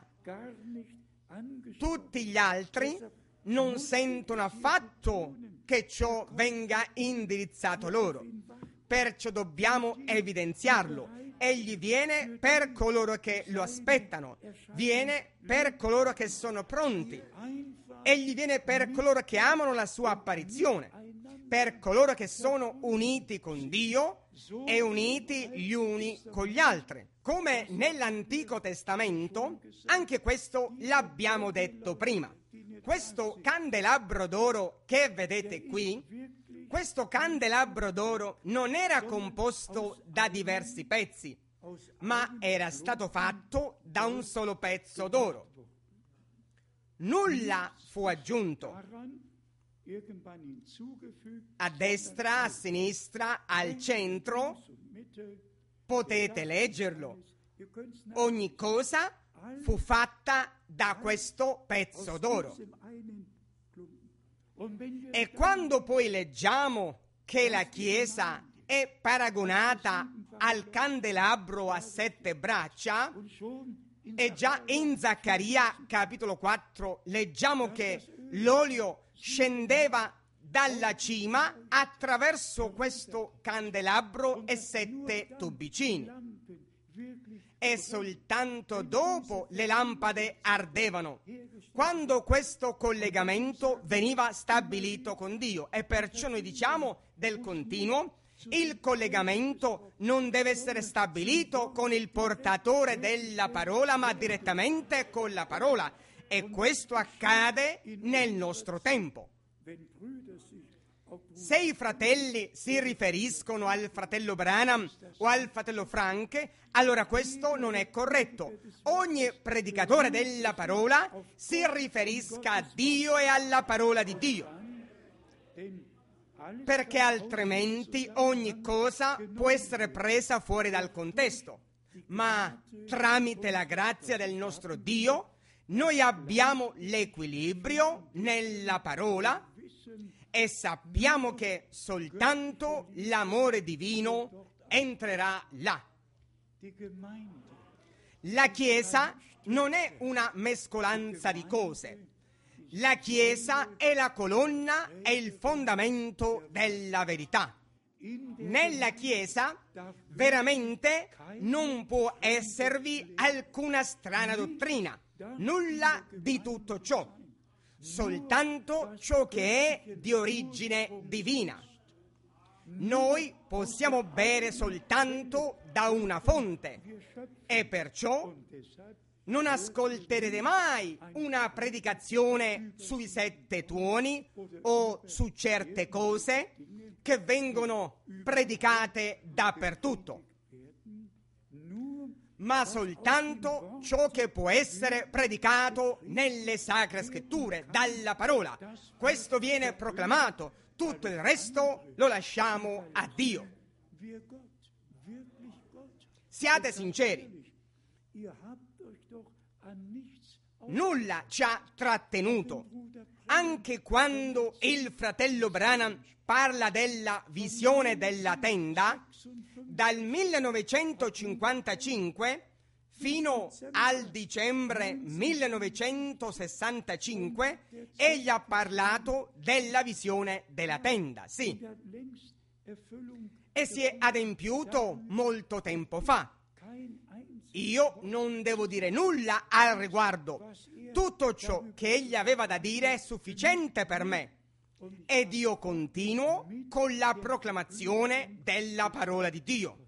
Tutti gli altri non sentono affatto che ciò venga indirizzato loro, perciò dobbiamo evidenziarlo. Egli viene per coloro che lo aspettano, viene per coloro che sono pronti. Egli viene per coloro che amano la sua apparizione, per coloro che sono uniti con Dio e uniti gli uni con gli altri. Come nell'Antico Testamento, anche questo l'abbiamo detto prima. Questo candelabro d'oro che vedete qui, questo candelabro d'oro non era composto da diversi pezzi, ma era stato fatto da un solo pezzo d'oro. Nulla fu aggiunto. A destra, a sinistra, al centro, potete leggerlo. Ogni cosa fu fatta da questo pezzo d'oro. E quando poi leggiamo che la Chiesa è paragonata al candelabro a sette braccia, e già in Zaccaria capitolo quattro leggiamo che l'olio scendeva dalla cima attraverso questo candelabro e sette tubicini. E soltanto dopo le lampade ardevano, quando questo collegamento veniva stabilito con Dio. E perciò noi diciamo del continuo: il collegamento non deve essere stabilito con il portatore della parola, ma direttamente con la parola. E questo accade nel nostro tempo. Se i fratelli si riferiscono al fratello Branham o al fratello Frank, allora questo non è corretto. Ogni predicatore della parola si riferisca a Dio e alla parola di Dio, perché altrimenti ogni cosa può essere presa fuori dal contesto. Ma tramite la grazia del nostro Dio noi abbiamo l'equilibrio nella parola e sappiamo che soltanto l'amore divino entrerà là. La Chiesa non è una mescolanza di cose. La Chiesa è la colonna e il fondamento della verità. Nella Chiesa veramente non può esservi alcuna strana dottrina, nulla di tutto ciò, soltanto ciò che è di origine divina. Noi possiamo bere soltanto da una fonte e perciò non ascolterete mai una predicazione sui sette tuoni o su certe cose che vengono predicate dappertutto, ma soltanto ciò che può essere predicato nelle Sacre Scritture, dalla parola. Questo viene proclamato, tutto il resto lo lasciamo a Dio. Siate sinceri. Nulla ci ha trattenuto. Anche quando il fratello Branham parla della visione della tenda, dal millenovecentocinquantacinque fino al dicembre millenovecentosessantacinque, egli ha parlato della visione della tenda, sì, e si è adempiuto molto tempo fa. Io non devo dire nulla al riguardo. Tutto ciò che egli aveva da dire è sufficiente per me. Ed io continuo con la proclamazione della parola di Dio.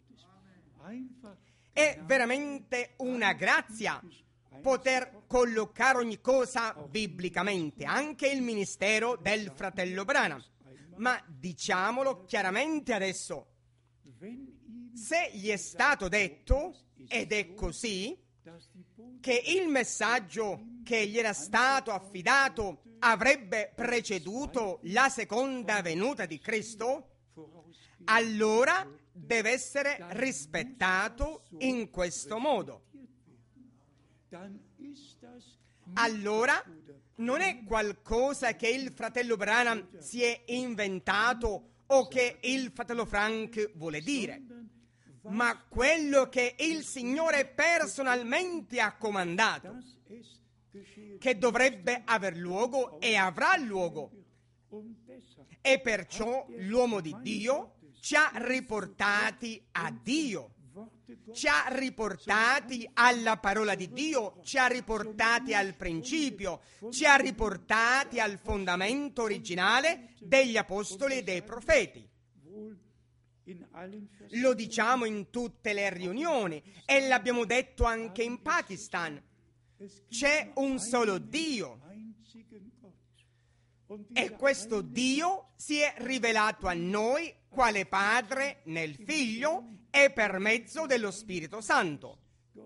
È veramente una grazia poter collocare ogni cosa biblicamente, anche il ministero del fratello Branham. Ma diciamolo chiaramente adesso: se gli è stato detto, ed è così, che il messaggio che gli era stato affidato avrebbe preceduto la seconda venuta di Cristo, allora deve essere rispettato in questo modo. Allora non è qualcosa che il fratello Branham si è inventato o che il fratello Frank vuole dire, ma quello che il Signore personalmente ha comandato, che dovrebbe aver luogo e avrà luogo. E perciò l'uomo di Dio ci ha riportati a Dio, ci ha riportati alla parola di Dio, ci ha riportati al principio, ci ha riportati al fondamento originale degli apostoli e dei profeti. Lo diciamo in tutte le riunioni e l'abbiamo detto anche in Pakistan. C'è un solo Dio e questo Dio si è rivelato a noi quale Padre nel Figlio e per mezzo dello Spirito Santo.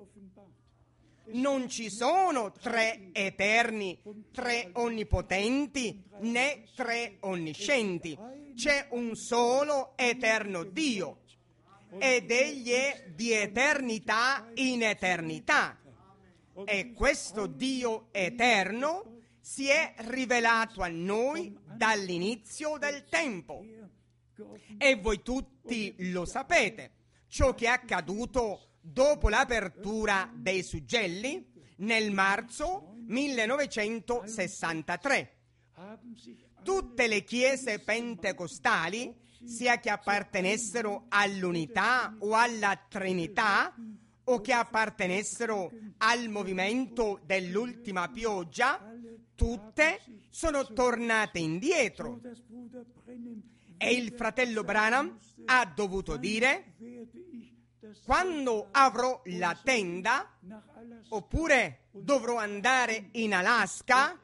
Non ci sono tre eterni, tre onnipotenti, né tre onniscienti. C'è un solo eterno Dio ed egli è di eternità in eternità. E questo Dio eterno si è rivelato a noi dall'inizio del tempo. E voi tutti lo sapete. Ciò che è accaduto dopo l'apertura dei suggelli nel marzo millenovecentosessantatré. Tutte le chiese pentecostali, sia che appartenessero all'unità o alla Trinità, o che appartenessero al movimento dell'ultima pioggia, tutte sono tornate indietro. E il fratello Branham ha dovuto dire: quando avrò la tenda, oppure dovrò andare in Alaska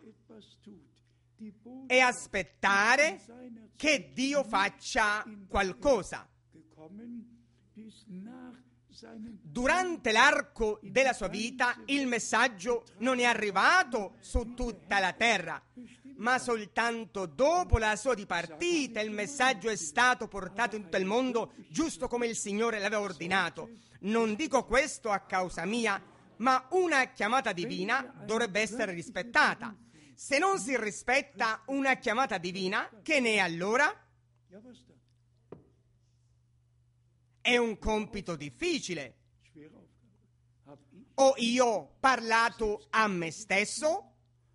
e aspettare che Dio faccia qualcosa. Durante l'arco della sua vita il messaggio non è arrivato su tutta la terra, ma soltanto dopo la sua dipartita il messaggio è stato portato in tutto il mondo, giusto come il Signore l'aveva ordinato. Non dico questo a causa mia, ma una chiamata divina dovrebbe essere rispettata. Se non si rispetta una chiamata divina, che ne è allora? È un compito difficile. O io ho parlato a me stesso,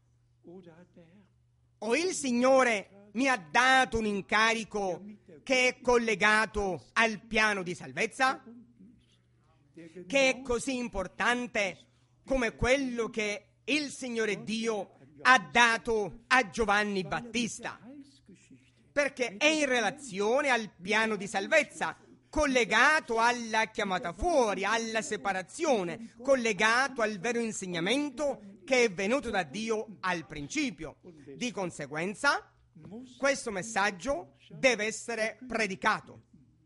o il Signore mi ha dato un incarico che è collegato al piano di salvezza, che è così importante come quello che il Signore Dio ha dato a Giovanni Battista, perché è in relazione al piano di salvezza, collegato alla chiamata fuori, alla separazione, collegato al vero insegnamento che è venuto da Dio al principio. Di conseguenza, questo messaggio deve essere predicato.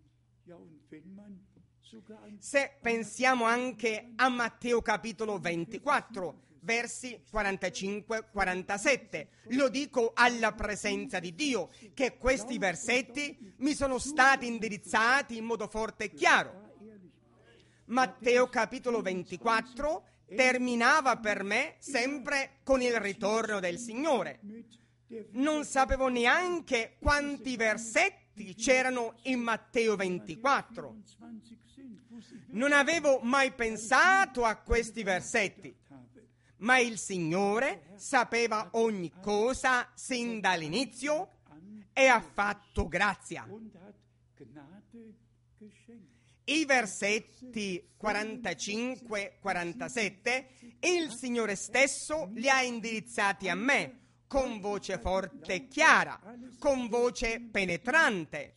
Se pensiamo anche a Matteo capitolo ventiquattro, versi quarantacinque quarantasette, lo dico alla presenza di Dio, che questi versetti mi sono stati indirizzati in modo forte e chiaro. Matteo capitolo ventiquattro terminava per me sempre con il ritorno del Signore. Non sapevo neanche quanti versetti c'erano in Matteo ventiquattro. Non avevo mai pensato a questi versetti, ma il Signore sapeva ogni cosa sin dall'inizio e ha fatto grazia. I versetti quarantacinque quarantasette il Signore stesso li ha indirizzati a me con voce forte e chiara, con voce penetrante.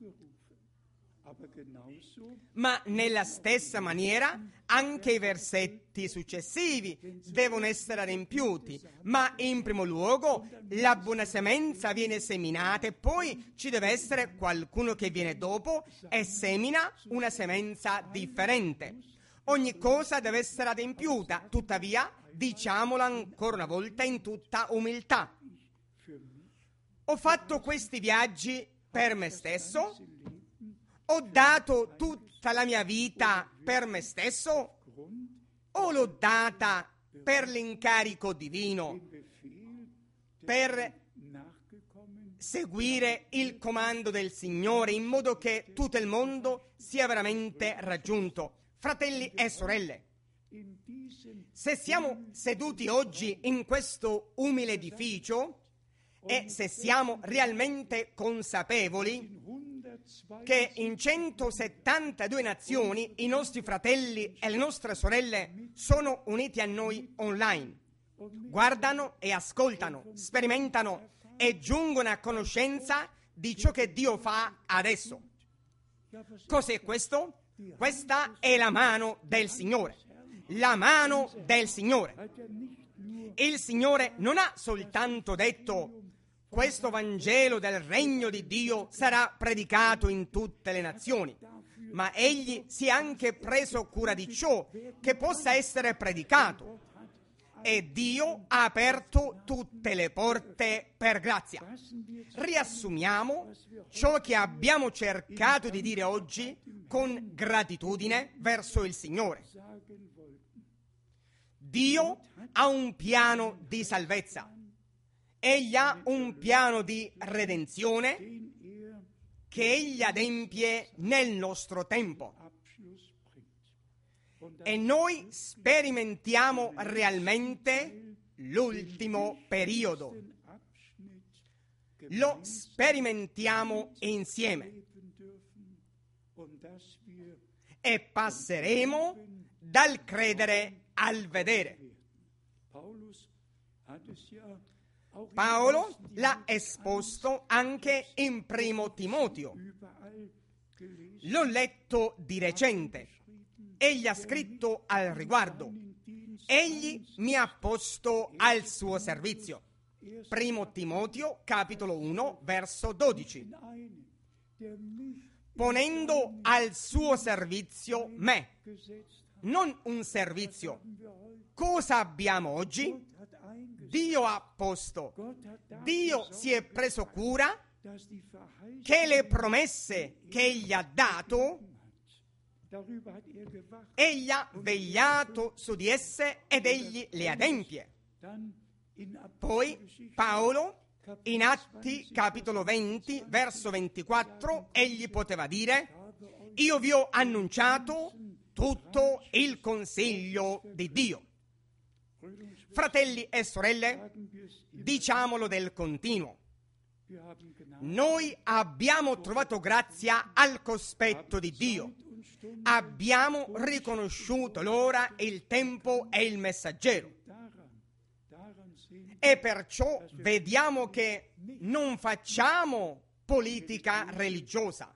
Ma nella stessa maniera anche i versetti successivi devono essere adempiuti, ma in primo luogo la buona semenza viene seminata e poi ci deve essere qualcuno che viene dopo e semina una semenza differente. Ogni cosa deve essere adempiuta, tuttavia diciamolo ancora una volta in tutta umiltà. Ho fatto questi viaggi per me stesso? Ho dato tutta la mia vita per me stesso o l'ho data per l'incarico divino, per seguire il comando del Signore in modo che tutto il mondo sia veramente raggiunto? Fratelli e sorelle, se siamo seduti oggi in questo umile edificio e se siamo realmente consapevoli che in centosettantadue nazioni i nostri fratelli e le nostre sorelle sono uniti a noi online, guardano e ascoltano, sperimentano e giungono a conoscenza di ciò che Dio fa adesso. Cos'è questo? Questa è la mano del Signore, la mano del Signore. Il Signore non ha soltanto detto: questo Vangelo del Regno di Dio sarà predicato in tutte le nazioni, ma Egli si è anche preso cura di ciò che possa essere predicato. E Dio ha aperto tutte le porte per grazia. Riassumiamo ciò che abbiamo cercato di dire oggi con gratitudine verso il Signore. Dio ha un piano di salvezza. Egli ha un piano di redenzione che Egli adempie nel nostro tempo. E noi sperimentiamo realmente l'ultimo periodo. Lo sperimentiamo insieme. E passeremo dal credere al vedere. Paolo l'ha esposto anche in Primo Timoteo. L'ho letto di recente. Egli ha scritto al riguardo: egli mi ha posto al suo servizio. Primo Timoteo, capitolo uno, verso dodici. Ponendo al suo servizio me, non un servizio. Cosa abbiamo oggi? Dio ha posto, Dio si è preso cura che le promesse che Egli ha dato, Egli ha vegliato su di esse ed Egli le adempie. Poi Paolo, in Atti capitolo venti, verso ventiquattro, egli poteva dire: io vi ho annunciato tutto il consiglio di Dio. Fratelli e sorelle, diciamolo del continuo. Noi abbiamo trovato grazia al cospetto di Dio. Abbiamo riconosciuto l'ora, il tempo e il messaggero. E perciò vediamo che non facciamo politica religiosa,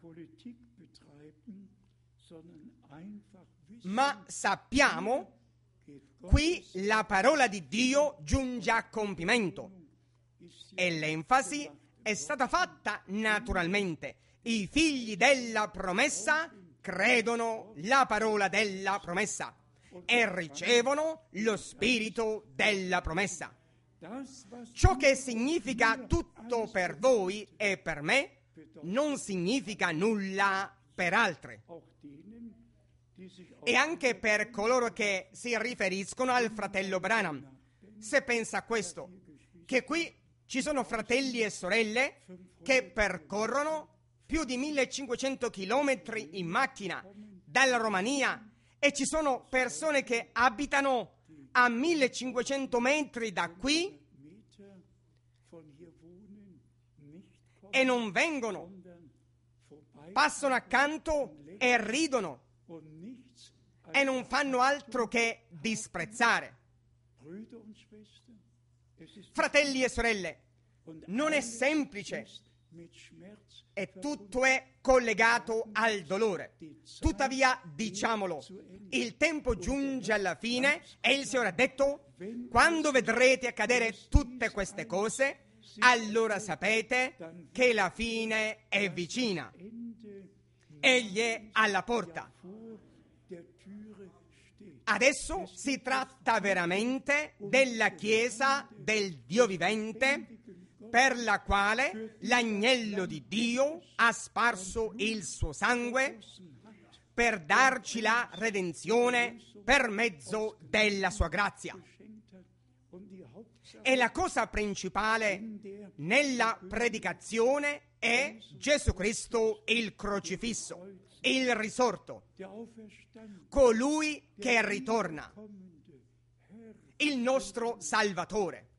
ma sappiamo qui la parola di Dio giunge a compimento e l'enfasi è stata fatta naturalmente. I figli della promessa credono la parola della promessa e ricevono lo spirito della promessa. Ciò che significa tutto per voi e per me non significa nulla per altri. E anche per coloro che si riferiscono al fratello Branham. Se pensa a questo, che qui ci sono fratelli e sorelle che percorrono più di millecinquecento chilometri in macchina dalla Romania e ci sono persone che abitano a millecinquecento metri da qui e non vengono, passano accanto e ridono e non fanno altro che disprezzare. Fratelli e sorelle, non è semplice e tutto è collegato al dolore. Tuttavia, diciamolo, il tempo giunge alla fine e il Signore ha detto: quando vedrete accadere tutte queste cose, allora sapete che la fine è vicina. Egli è alla porta. Adesso si tratta veramente della Chiesa del Dio vivente, per la quale l'agnello di Dio ha sparso il suo sangue per darci la redenzione per mezzo della sua grazia. E la cosa principale nella predicazione è Gesù Cristo il crocifisso, il risorto, colui che ritorna, il nostro Salvatore.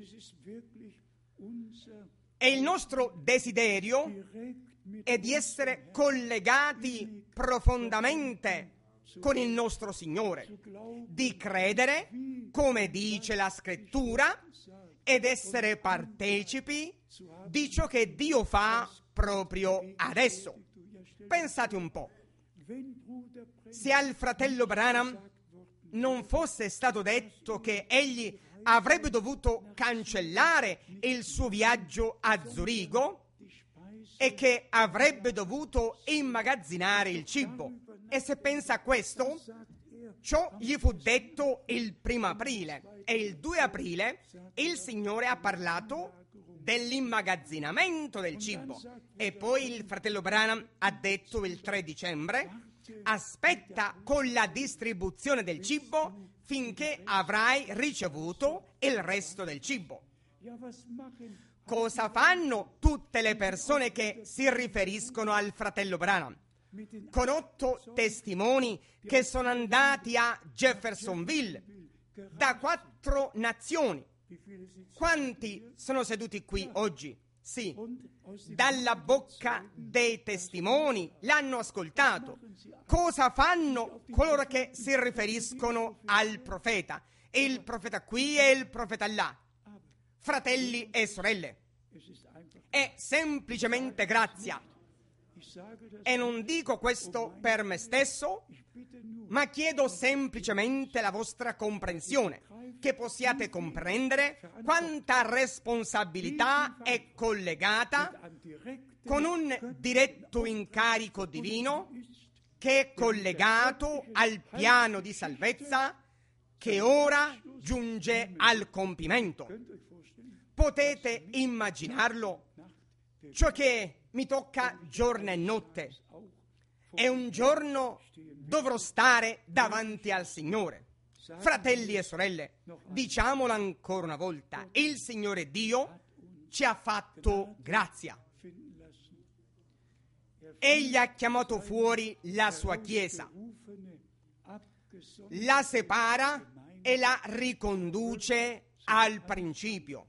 E il nostro desiderio è di essere collegati profondamente con il nostro Signore, di credere, come dice la Scrittura, ed essere partecipi di ciò che Dio fa proprio adesso. Pensate un po', se al fratello Branham non fosse stato detto che egli avrebbe dovuto cancellare il suo viaggio a Zurigo e che avrebbe dovuto immagazzinare il cibo. E se pensa a questo, ciò gli fu detto il primo aprile e il due aprile il Signore ha parlato dell'immagazzinamento del cibo. E poi il fratello Branham ha detto il tre dicembre: aspetta con la distribuzione del cibo finché avrai ricevuto il resto del cibo. Cosa fanno tutte le persone che si riferiscono al fratello Branham? Con otto testimoni che sono andati a Jeffersonville da quattro nazioni. Quanti sono seduti qui oggi? Sì, dalla bocca dei testimoni l'hanno ascoltato. Cosa fanno coloro che si riferiscono al profeta? Il profeta qui e il profeta là. Fratelli e sorelle, è semplicemente grazia. E non dico questo per me stesso, ma chiedo semplicemente la vostra comprensione, che possiate comprendere quanta responsabilità è collegata con un diretto incarico divino che è collegato al piano di salvezza che ora giunge al compimento. Potete immaginarlo? Ciò che mi tocca giorno e notte. E un giorno dovrò stare davanti al Signore. Fratelli e sorelle, diciamolo ancora una volta, il Signore Dio ci ha fatto grazia. Egli ha chiamato fuori la sua Chiesa, la separa e la riconduce al principio,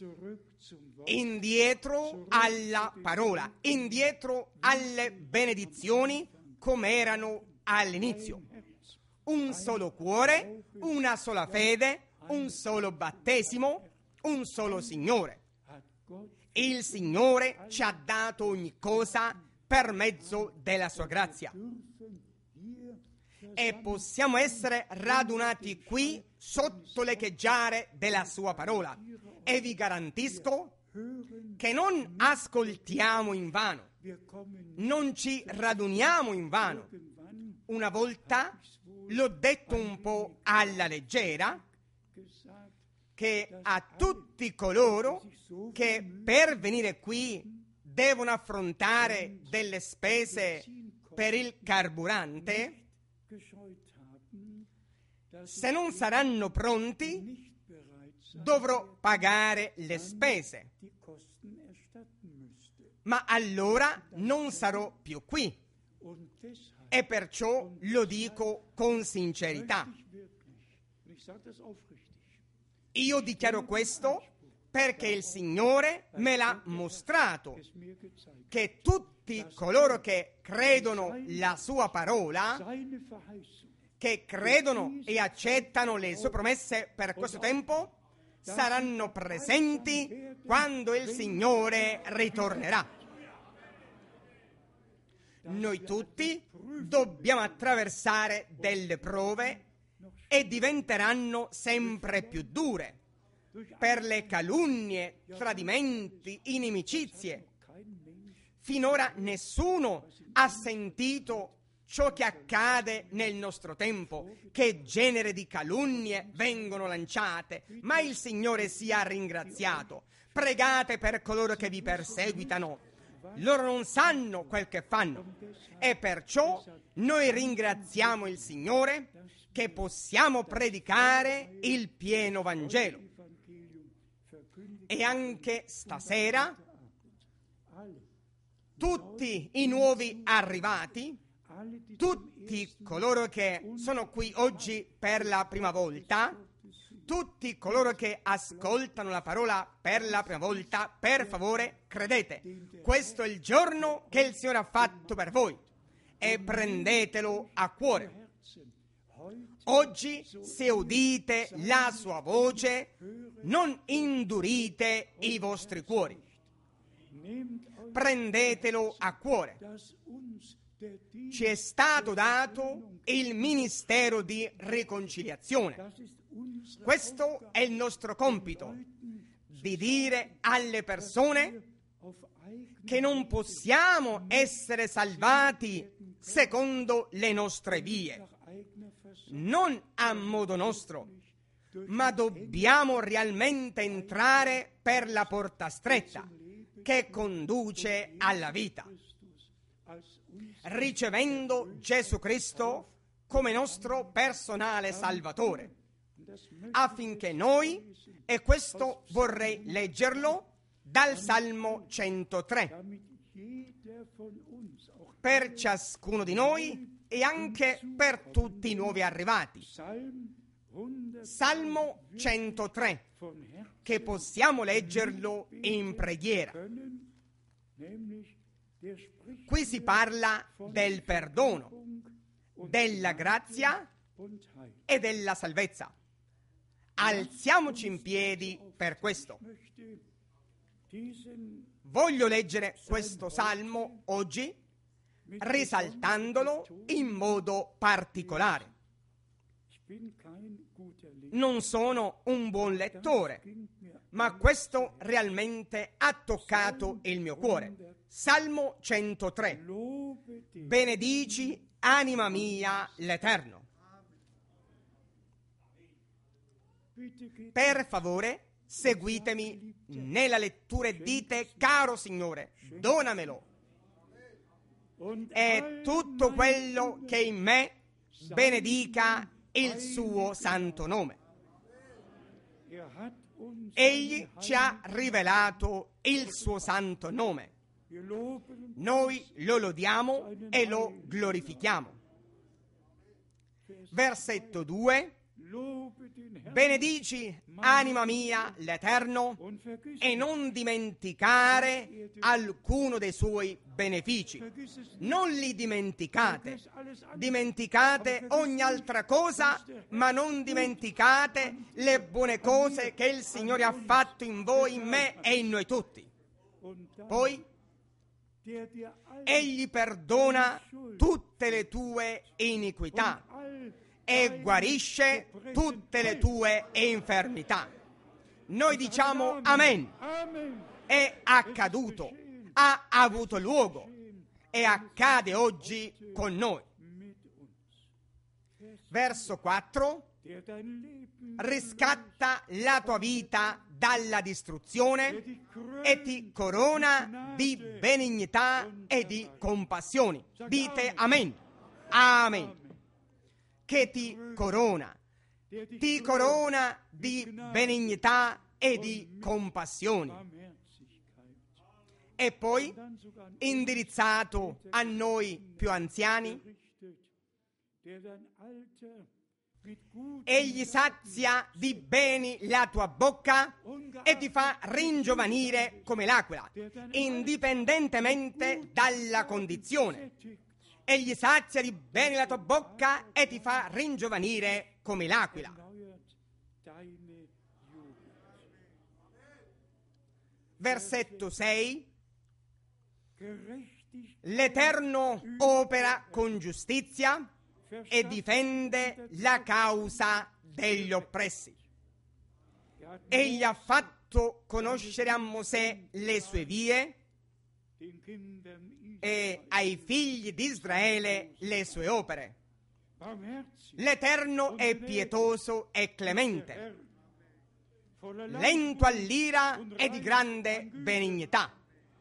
indietro alla parola, indietro alle benedizioni come erano all'inizio. Un solo cuore, una sola fede, un solo battesimo, un solo Signore. Il Signore ci ha dato ogni cosa per mezzo della sua grazia. E possiamo essere radunati qui sotto l'echeggiare della sua parola. E vi garantisco che non ascoltiamo in vano, non ci raduniamo in vano. Una volta l'ho detto un po' alla leggera, che a tutti coloro che per venire qui devono affrontare delle spese per il carburante, se non saranno pronti, dovrò pagare le spese. Ma allora non sarò più qui. E perciò lo dico con sincerità. Io dichiaro questo perché il Signore me l'ha mostrato, che tutti coloro che credono la sua parola, che credono e accettano le sue promesse per questo tempo, saranno presenti quando il Signore ritornerà. Noi tutti dobbiamo attraversare delle prove e diventeranno sempre più dure per le calunnie, tradimenti, inimicizie. Finora nessuno ha sentito ciò che accade nel nostro tempo, che genere di calunnie vengono lanciate, ma il Signore sia ringraziato. Pregate per coloro che vi perseguitano. Loro non sanno quel che fanno e perciò noi ringraziamo il Signore che possiamo predicare il pieno Vangelo. E anche stasera tutti i nuovi arrivati, tutti coloro che sono qui oggi per la prima volta, tutti coloro che ascoltano la parola per la prima volta, per favore, credete, questo è il giorno che il Signore ha fatto per voi e prendetelo a cuore. Oggi, se udite la sua voce, non indurite i vostri cuori. prendetelo a cuore. Ci è stato dato il ministero di riconciliazione. Questo è il nostro compito, di dire alle persone che non possiamo essere salvati secondo le nostre vie, non a modo nostro, ma dobbiamo realmente entrare per la porta stretta che conduce alla vita, ricevendo Gesù Cristo come nostro personale Salvatore, affinché noi, e questo vorrei leggerlo dal Salmo centotré, per ciascuno di noi e anche per tutti i nuovi arrivati. Salmo centotré, che possiamo leggerlo in preghiera. Qui si parla del perdono, della grazia e della salvezza. Alziamoci in piedi per questo. Voglio leggere questo salmo oggi, risaltandolo in modo particolare. Non sono un buon lettore, ma questo realmente ha toccato il mio cuore. Salmo centotré. Benedici, anima mia, l'Eterno. Per favore, seguitemi nella lettura e dite: caro Signore, donamelo. E tutto quello che in me benedica il suo santo nome. Egli ci ha rivelato il suo santo nome. Noi lo lodiamo e lo glorifichiamo. Versetto due. Benedici, anima mia, l'Eterno, e non dimenticare alcuno dei suoi benefici. Non li dimenticate. Dimenticate ogni altra cosa, ma non dimenticate le buone cose che il Signore ha fatto in voi, in me e in noi tutti. Poi, Egli perdona tutte le tue iniquità e guarisce tutte le tue infermità. Noi diciamo amen. È accaduto, ha avuto luogo e accade oggi con noi. Verso quattro. Riscatta la tua vita dalla distruzione e ti corona di benignità e di compassioni. Dite amen. Amen. Che ti corona, ti corona di benignità e di compassioni. E poi, indirizzato a noi più anziani, egli sazia di beni la tua bocca e ti fa ringiovanire come l'aquila, indipendentemente dalla condizione. Egli sazia di bene la tua bocca e ti fa ringiovanire come l'aquila. Versetto sei. L'Eterno opera con giustizia e difende la causa degli oppressi. Egli ha fatto conoscere a Mosè le sue vie e ai figli di Israele le sue opere. L'Eterno è pietoso e clemente, lento all'ira e di grande benignità.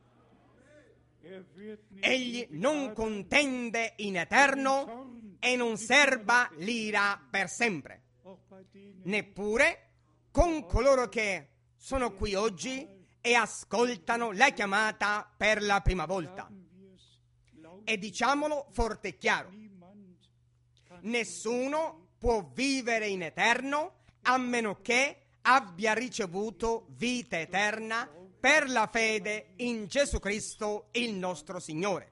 Egli non contende in eterno e non serba l'ira per sempre, neppure con coloro che sono qui oggi e ascoltano la chiamata per la prima volta. E diciamolo forte e chiaro: nessuno può vivere in eterno a meno che abbia ricevuto vita eterna per la fede in Gesù Cristo il nostro Signore.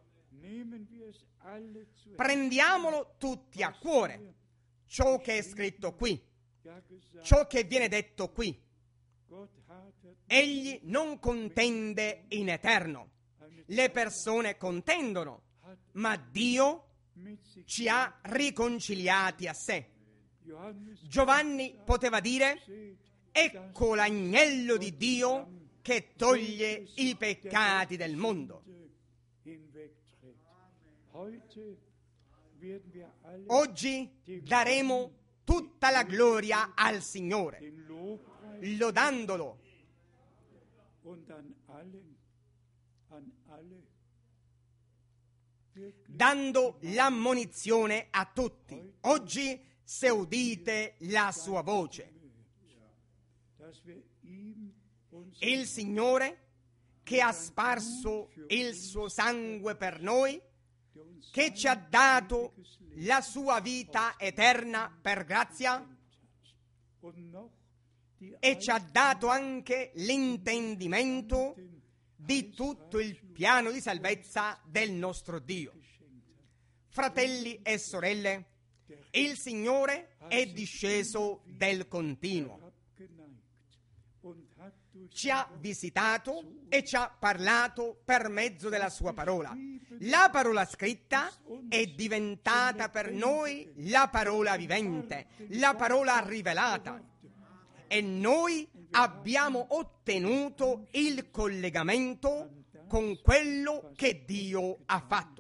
Prendiamolo tutti a cuore, ciò che è scritto qui, ciò che viene detto qui. Egli non contende in eterno, le persone contendono, ma Dio ci ha riconciliati a sé. Giovanni poteva dire: ecco l'agnello di Dio che toglie i peccati del mondo. Oggi daremo tutta la gloria al Signore, lodandolo. Dando l'ammonizione a tutti. Oggi, se udite la sua voce, il Signore che ha sparso il suo sangue per noi, che ci ha dato la sua vita eterna per grazia e ci ha dato anche l'intendimento di tutto il piano di salvezza del nostro Dio. Fratelli e sorelle, il Signore è disceso del continuo. Ci ha visitato e ci ha parlato per mezzo della sua parola. La parola scritta è diventata per noi la parola vivente, la parola rivelata. E noi abbiamo ottenuto il collegamento con quello che Dio ha fatto.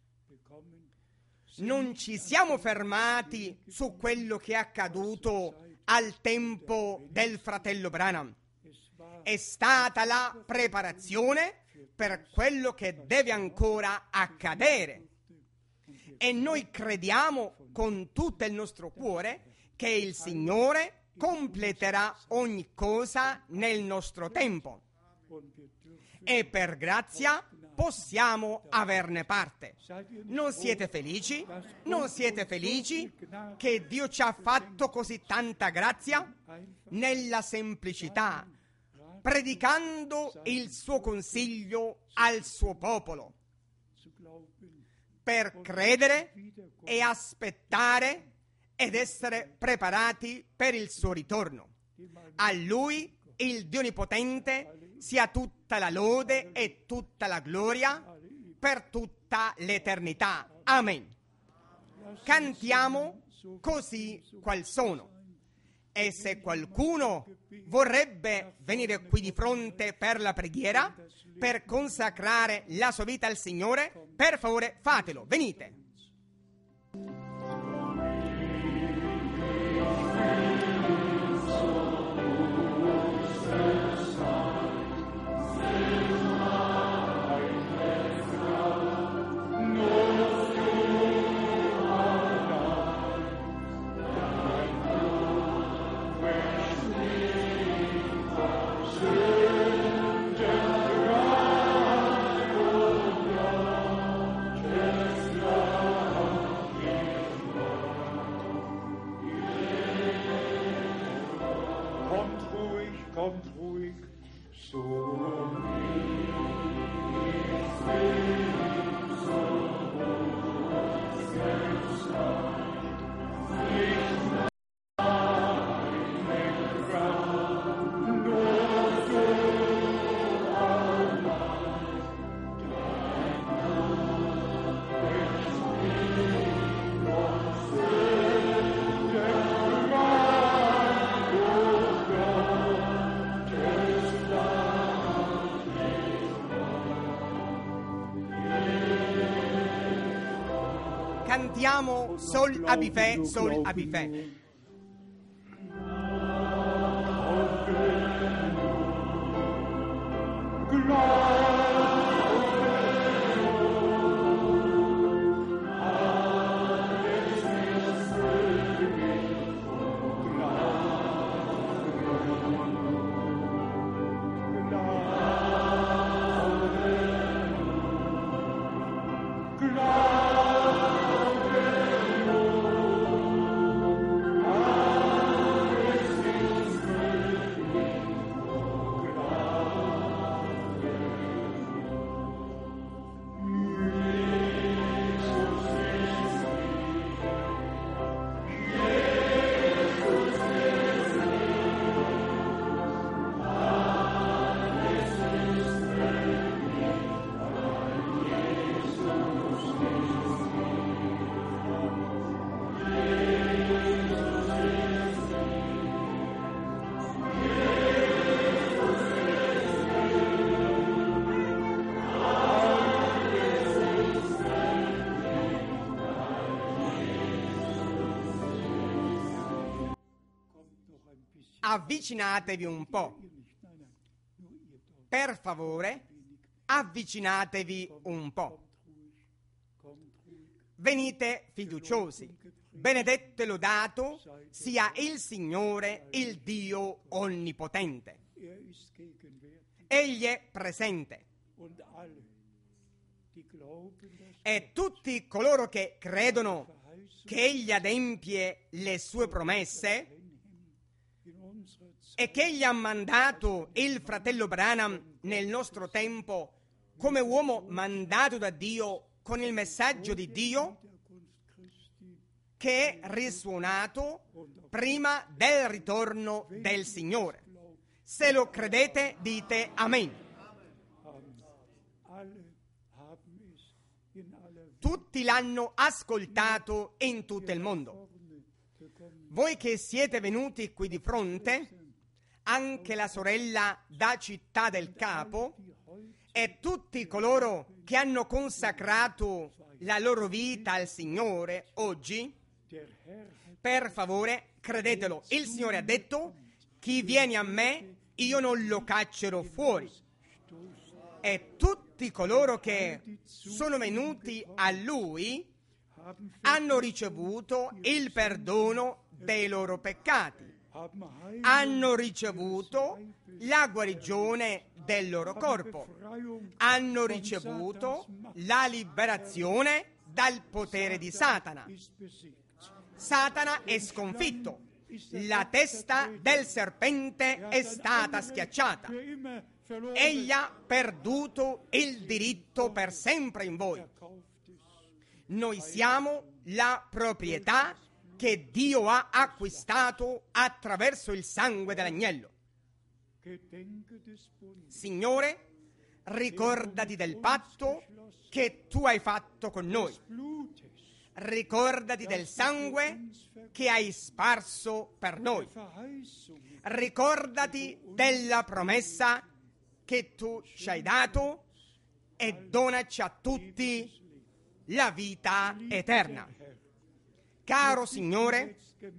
Non ci siamo fermati su quello che è accaduto al tempo del fratello Branham. È stata la preparazione per quello che deve ancora accadere. E noi crediamo con tutto il nostro cuore che il Signore completerà ogni cosa nel nostro tempo. E per grazia possiamo averne parte. Non siete felici? Non siete felici che Dio ci ha fatto così tanta grazia? Nella semplicità, predicando il suo consiglio al suo popolo, per credere e aspettare ed essere preparati per il suo ritorno. A Lui, il Dio Onnipotente, sia tutta la lode e tutta la gloria per tutta l'eternità. Amen. Cantiamo Così qual sono. E se qualcuno vorrebbe venire qui di fronte per la preghiera, per consacrare la sua vita al Signore, per favore fatelo, venite. Cantiamo Sol Abifè, Sol Abifè. avvicinatevi un po'. Per favore, avvicinatevi un po'. Venite fiduciosi. Benedetto e lodato sia il Signore, il Dio onnipotente. Egli è presente. E tutti coloro che credono che Egli adempie le sue promesse e che Egli ha mandato il fratello Branham nel nostro tempo come uomo mandato da Dio con il messaggio di Dio che è risuonato prima del ritorno del Signore. Se lo credete, dite Amen. Tutti l'hanno ascoltato in tutto il mondo. Voi che siete venuti qui di fronte, anche la sorella da Città del Capo e tutti coloro che hanno consacrato la loro vita al Signore oggi, per favore, credetelo, il Signore ha detto: chi viene a me, io non lo caccerò fuori. E tutti coloro che sono venuti a Lui hanno ricevuto il perdono dei loro peccati, hanno ricevuto la guarigione del loro corpo, hanno ricevuto la liberazione dal potere di Satana. Satana è sconfitto, la testa del serpente è stata schiacciata. Egli ha perduto il diritto per sempre in voi. Noi siamo la proprietà che Dio ha acquistato attraverso il sangue dell'agnello. Signore, ricordati del patto che tu hai fatto con noi. Ricordati del sangue che hai sparso per noi. Ricordati della promessa che tu ci hai dato e donaci a tutti la vita eterna. Caro Signore,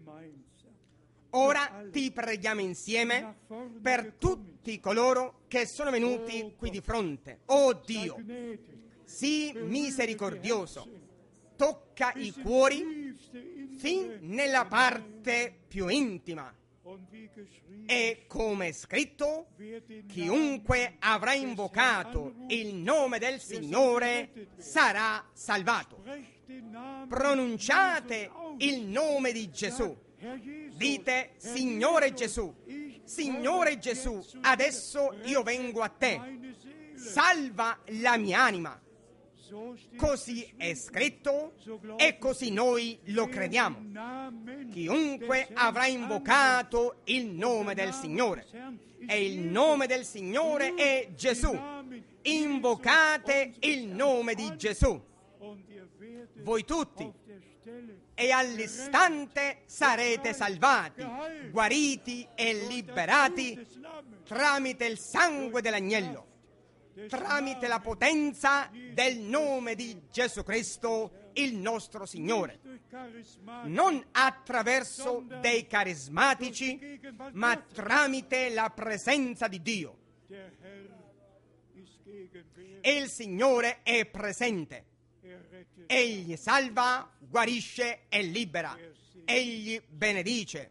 ora ti preghiamo insieme per tutti coloro che sono venuti qui di fronte. Oh Dio, sii misericordioso, tocca i cuori fin nella parte più intima. E come è scritto, chiunque avrà invocato il nome del Signore sarà salvato. Pronunciate il nome di Gesù. Dite: Signore Gesù, Signore Gesù, adesso io vengo a te. Salva la mia anima. Così è scritto e così noi lo crediamo. Chiunque avrà invocato il nome del Signore, e il nome del Signore è Gesù. Invocate il nome di Gesù, voi tutti, e all'istante sarete salvati, guariti e liberati tramite il sangue dell'agnello, tramite la potenza del nome di Gesù Cristo, il nostro Signore, non attraverso dei carismatici, ma tramite la presenza di Dio. E il Signore è presente. Egli salva, guarisce e libera. Egli benedice.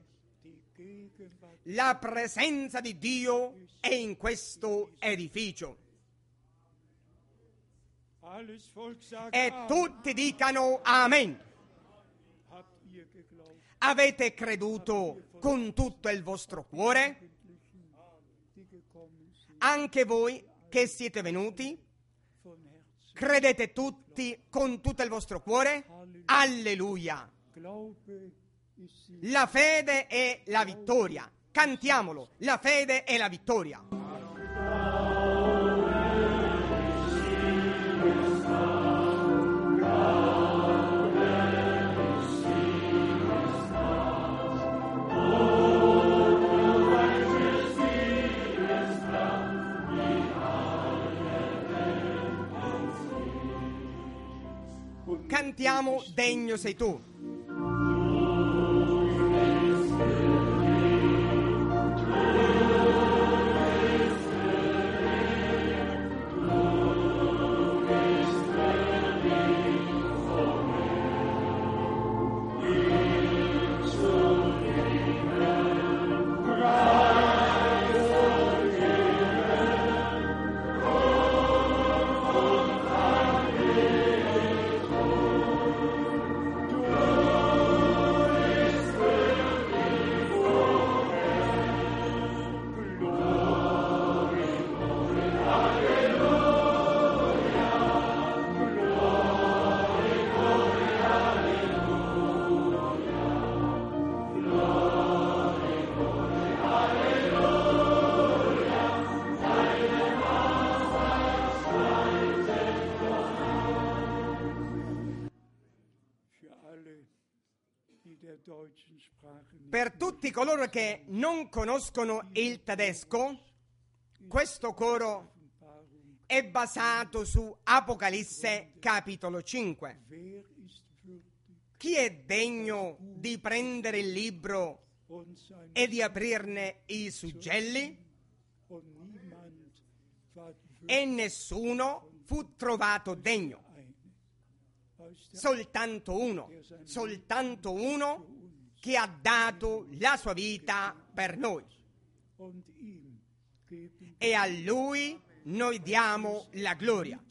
La presenza di Dio è in questo edificio. E tutti dicano Amen. Avete creduto con tutto il vostro cuore? Anche voi che siete venuti? Credete tutti con tutto il vostro cuore? Alleluia! La fede è la vittoria. Cantiamolo, la fede è la vittoria. Cantiamo Degno sei tu. Per tutti coloro che non conoscono il tedesco, questo coro è basato su Apocalisse capitolo cinque. Chi è degno di prendere il libro e di aprirne i suggelli? E nessuno fu trovato degno. Soltanto uno, soltanto uno che ha dato la sua vita per noi. E a Lui noi diamo la gloria.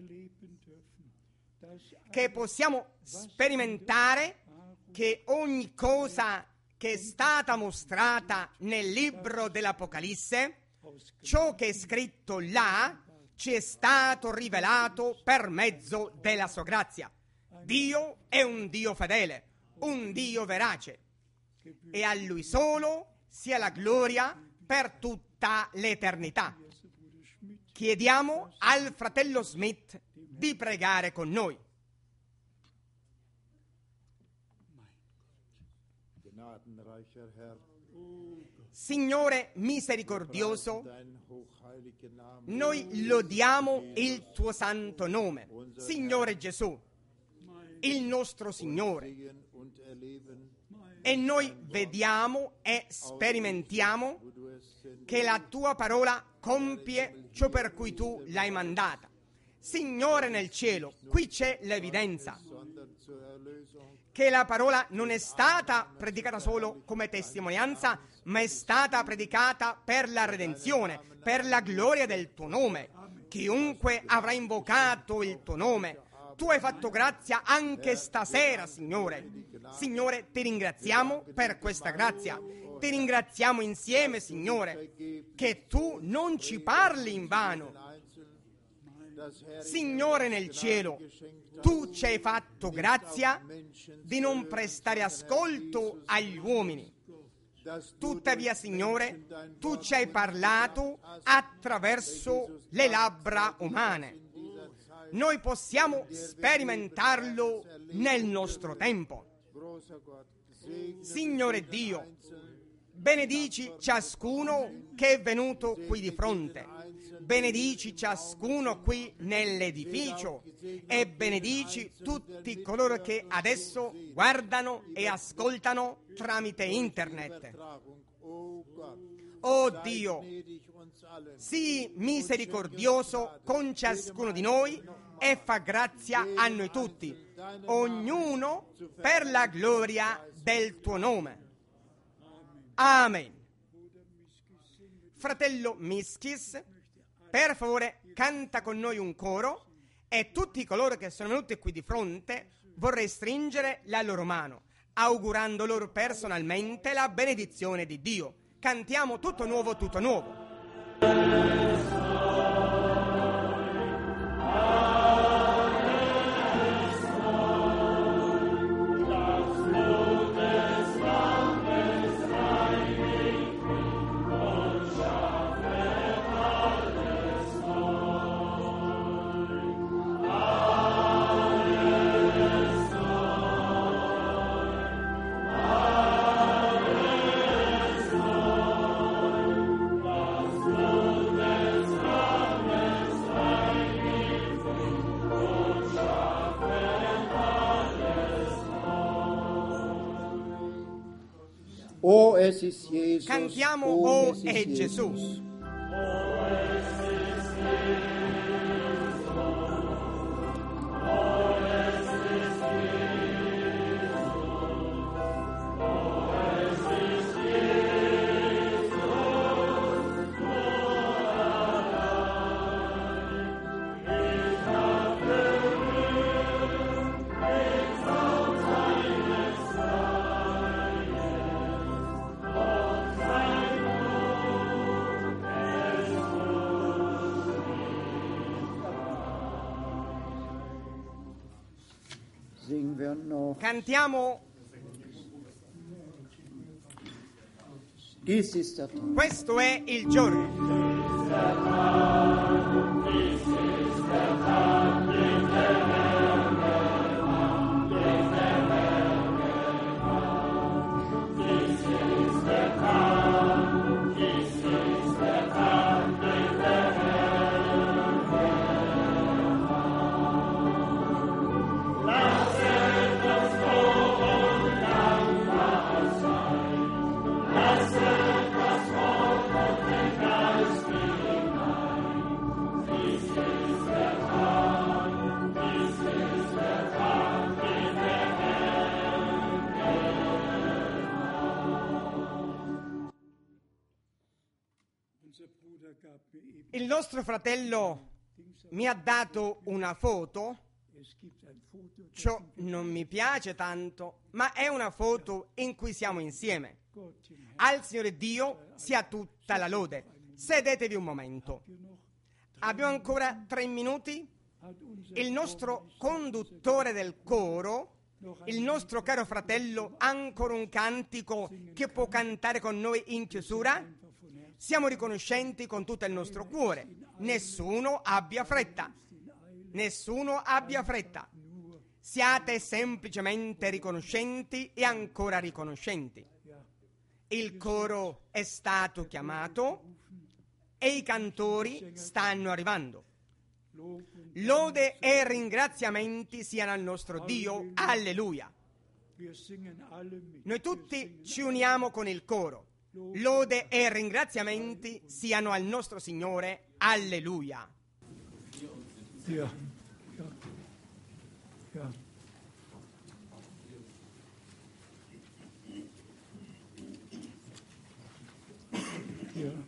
Che possiamo sperimentare che ogni cosa che è stata mostrata nel libro dell'Apocalisse, ciò che è scritto là, ci è stato rivelato per mezzo della sua grazia. Dio è un Dio fedele, un Dio verace, e a Lui solo sia la gloria per tutta l'eternità. Chiediamo al fratello Smith di pregare con noi. Signore misericordioso, noi lodiamo il tuo santo nome. Signore Gesù, il nostro Signore. E noi vediamo e sperimentiamo che la tua parola compie ciò per cui tu l'hai mandata. Signore nel cielo, qui c'è l'evidenza che la parola non è stata predicata solo come testimonianza, ma è stata predicata per la redenzione, per la gloria del tuo nome. Chiunque avrà invocato il tuo nome, tu hai fatto grazia anche stasera, Signore. Signore, ti ringraziamo per questa grazia. Ti ringraziamo insieme, Signore, che tu non ci parli in vano. Signore nel cielo, tu ci hai fatto grazia di non prestare ascolto agli uomini. Tuttavia, Signore, tu ci hai parlato attraverso le labbra umane. Noi possiamo sperimentarlo nel nostro tempo. Signore Dio, benedici ciascuno che è venuto qui di fronte. Benedici ciascuno qui nell'edificio e benedici tutti coloro che adesso guardano e ascoltano tramite internet. Oh Dio, sii misericordioso con ciascuno di noi e fa grazia a noi tutti, ognuno per la gloria del tuo nome. Amen. Fratello Miskis, per favore canta con noi un coro, e tutti coloro che sono venuti qui di fronte vorrei stringere la loro mano, augurando loro personalmente la benedizione di Dio. Cantiamo tutto nuovo, tutto nuovo. O es ist Jesus, Cantiamo o O es ist è Jesus. Gesù. Singen wir noch. Cantiamo Dies ist der Tag. Questo è il giorno. Dies Il nostro fratello mi ha dato una foto. Ciò non mi piace tanto, ma è una foto in cui siamo insieme. Al Signore Dio sia tutta la lode. Sedetevi un momento. Abbiamo ancora tre minuti? Il nostro conduttore del coro, il nostro caro fratello, ha ancora un cantico che può cantare con noi in chiusura? Siamo riconoscenti con tutto il nostro cuore. Nessuno abbia fretta. Nessuno abbia fretta. Siate semplicemente riconoscenti e ancora riconoscenti. Il coro è stato chiamato e i cantori stanno arrivando. Lode e ringraziamenti siano al nostro Dio. Alleluia. Noi tutti ci uniamo con il coro. Lode e ringraziamenti siano al nostro Signore. Alleluia. Ja, ja, ja. Ja.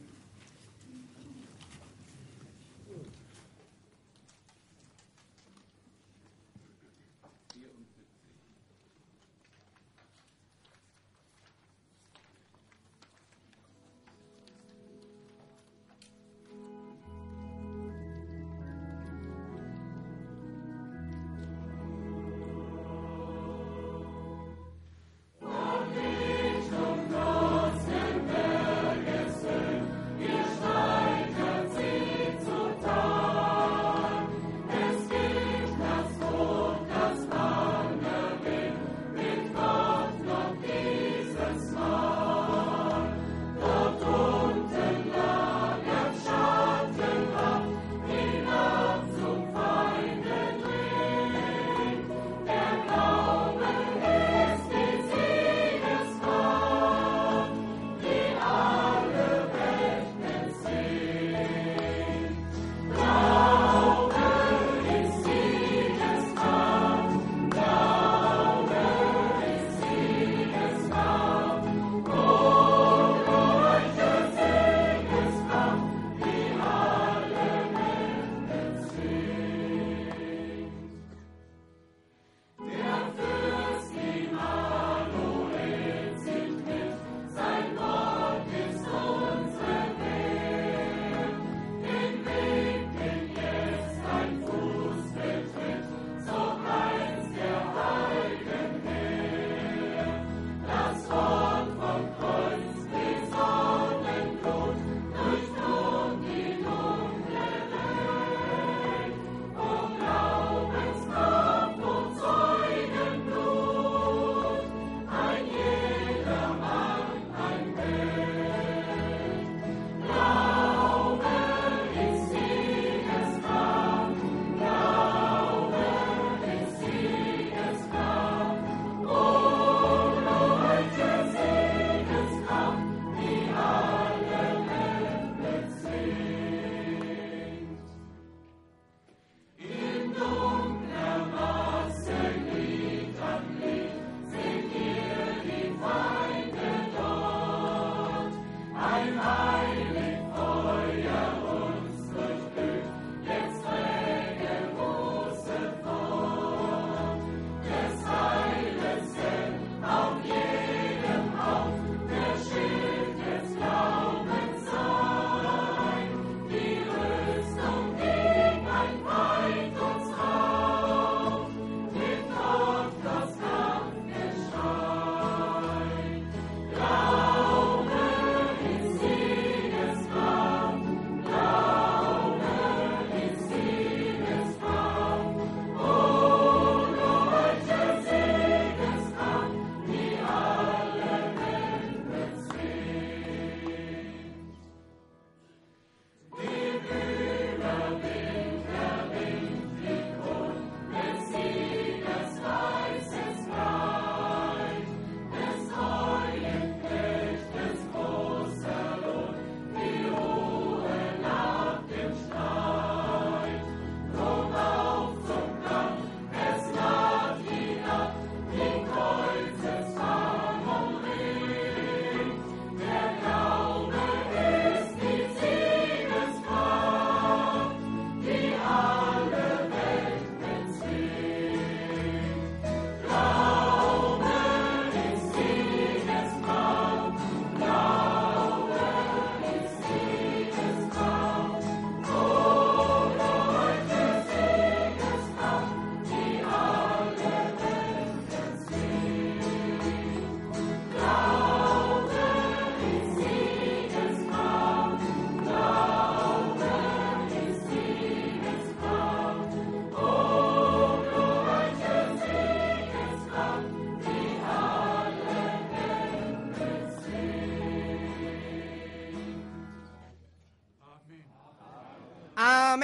Vom Licht und großen Berge sind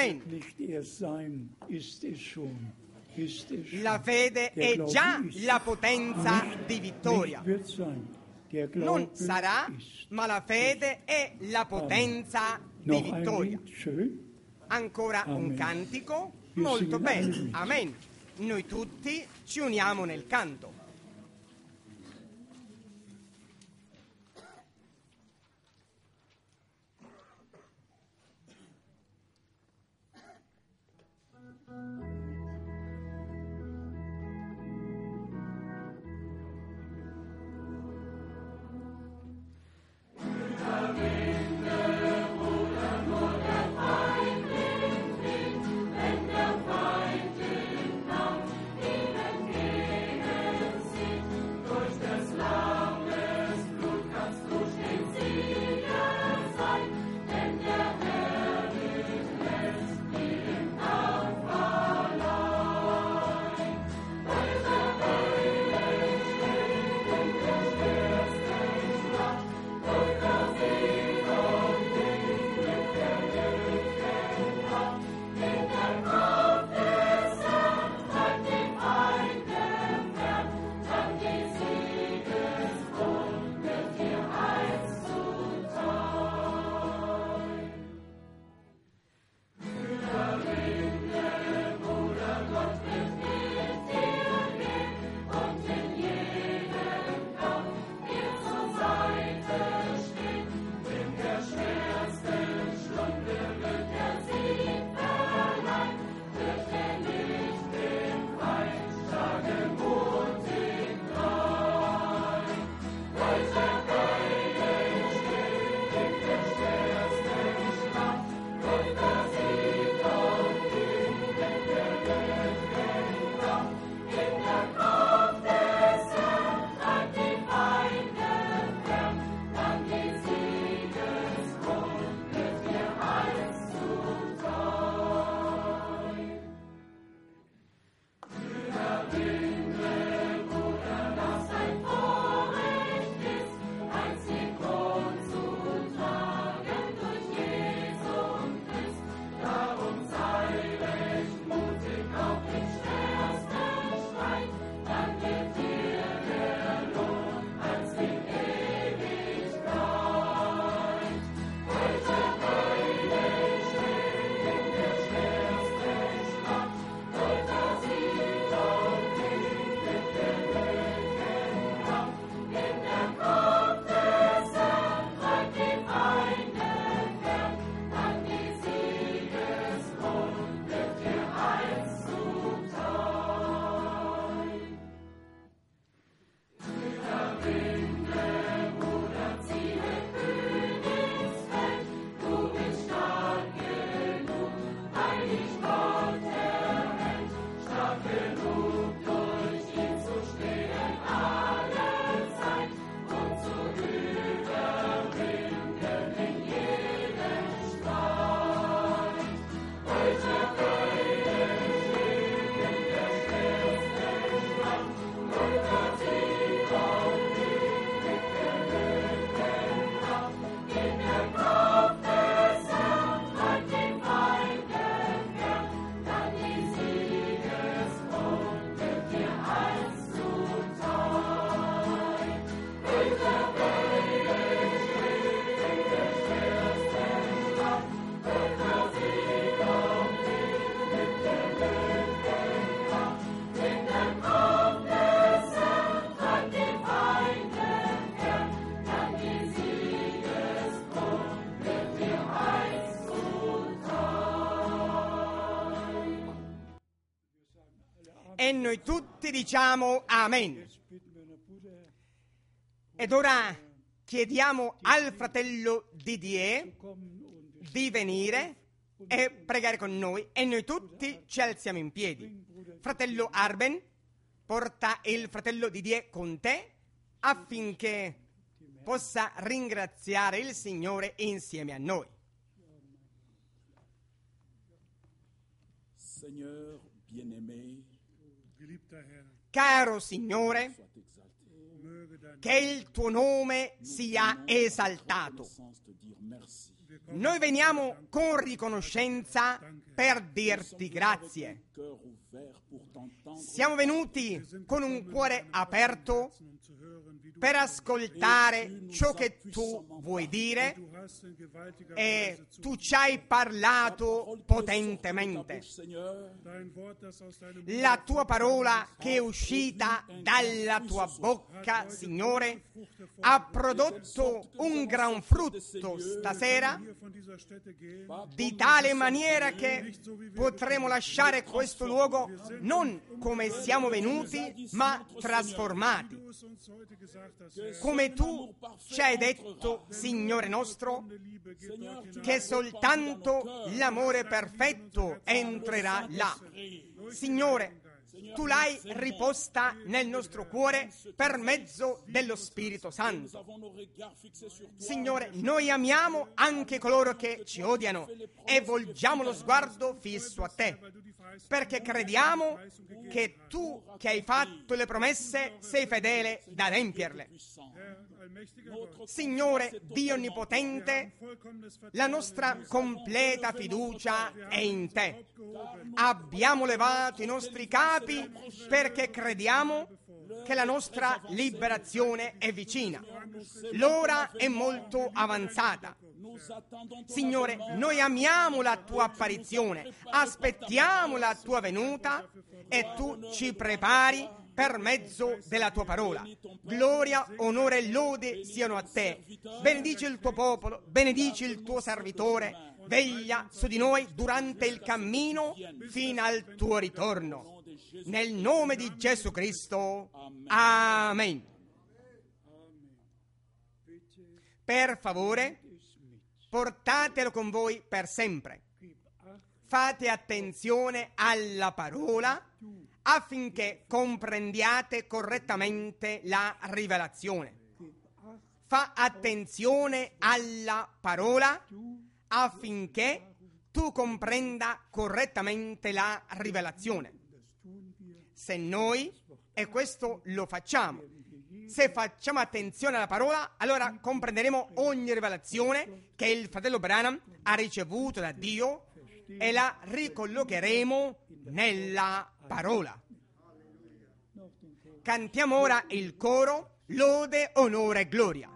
Amen. Nicht er sein, ist es schon. Ist es schon. La fede Der è Glaube già ist. la potenza Nicht, di vittoria. nicht wird sein. Der Non Glaube sarà, ist. ma la fede è la potenza di Noch ein vittoria. Lied, schön. Ancora un Amen. cantico Wir molto singen alle bello. mit. Amen. Noi tutti ci uniamo nel canto. E noi tutti diciamo Amen. Ed ora chiediamo al fratello Didier di venire e pregare con noi, e noi tutti ci alziamo in piedi. Fratello Arben, porta il fratello Didier con te affinché possa ringraziare il Signore insieme a noi. Seigneur bien-aimé, Caro Signore, che il tuo nome sia esaltato. Noi veniamo con riconoscenza per dirti grazie. Siamo venuti con un cuore aperto per ascoltare ciò che tu vuoi dire e tu ci hai parlato potentemente. La tua parola che è uscita dalla tua bocca, Signore, ha prodotto un gran frutto stasera, di tale maniera che potremo lasciare questo luogo non come siamo venuti, ma trasformati. Come tu ci hai detto, Signore nostro, che soltanto l'amore perfetto entrerà là. Signore, tu l'hai riposta nel nostro cuore per mezzo dello Spirito Santo. Signore, noi amiamo anche coloro che ci odiano e volgiamo lo sguardo fisso a te, perché crediamo che tu che hai fatto le promesse sei fedele ad adempierle. Signore Dio Onnipotente, la nostra completa fiducia è in te. Abbiamo levato i nostri capi perché crediamo che la nostra liberazione è vicina. L'ora è molto avanzata. Signore, noi amiamo la tua apparizione, aspettiamo la tua venuta e tu ci prepari per mezzo della tua parola. Gloria, onore e lode siano a te. Benedici il tuo popolo, benedici il tuo servitore, veglia su di noi durante il cammino fino al tuo ritorno. Nel nome di Gesù Cristo. Amen. Per favore, portatelo con voi per sempre. Fate attenzione alla parola affinché comprendiate correttamente la rivelazione. Fa attenzione alla parola affinché tu comprenda correttamente la rivelazione. Se noi, e questo lo facciamo, se facciamo attenzione alla parola, allora comprenderemo ogni rivelazione che il fratello Branham ha ricevuto da Dio e la ricollocheremo nella parola. Cantiamo ora il coro, lode, onore e gloria.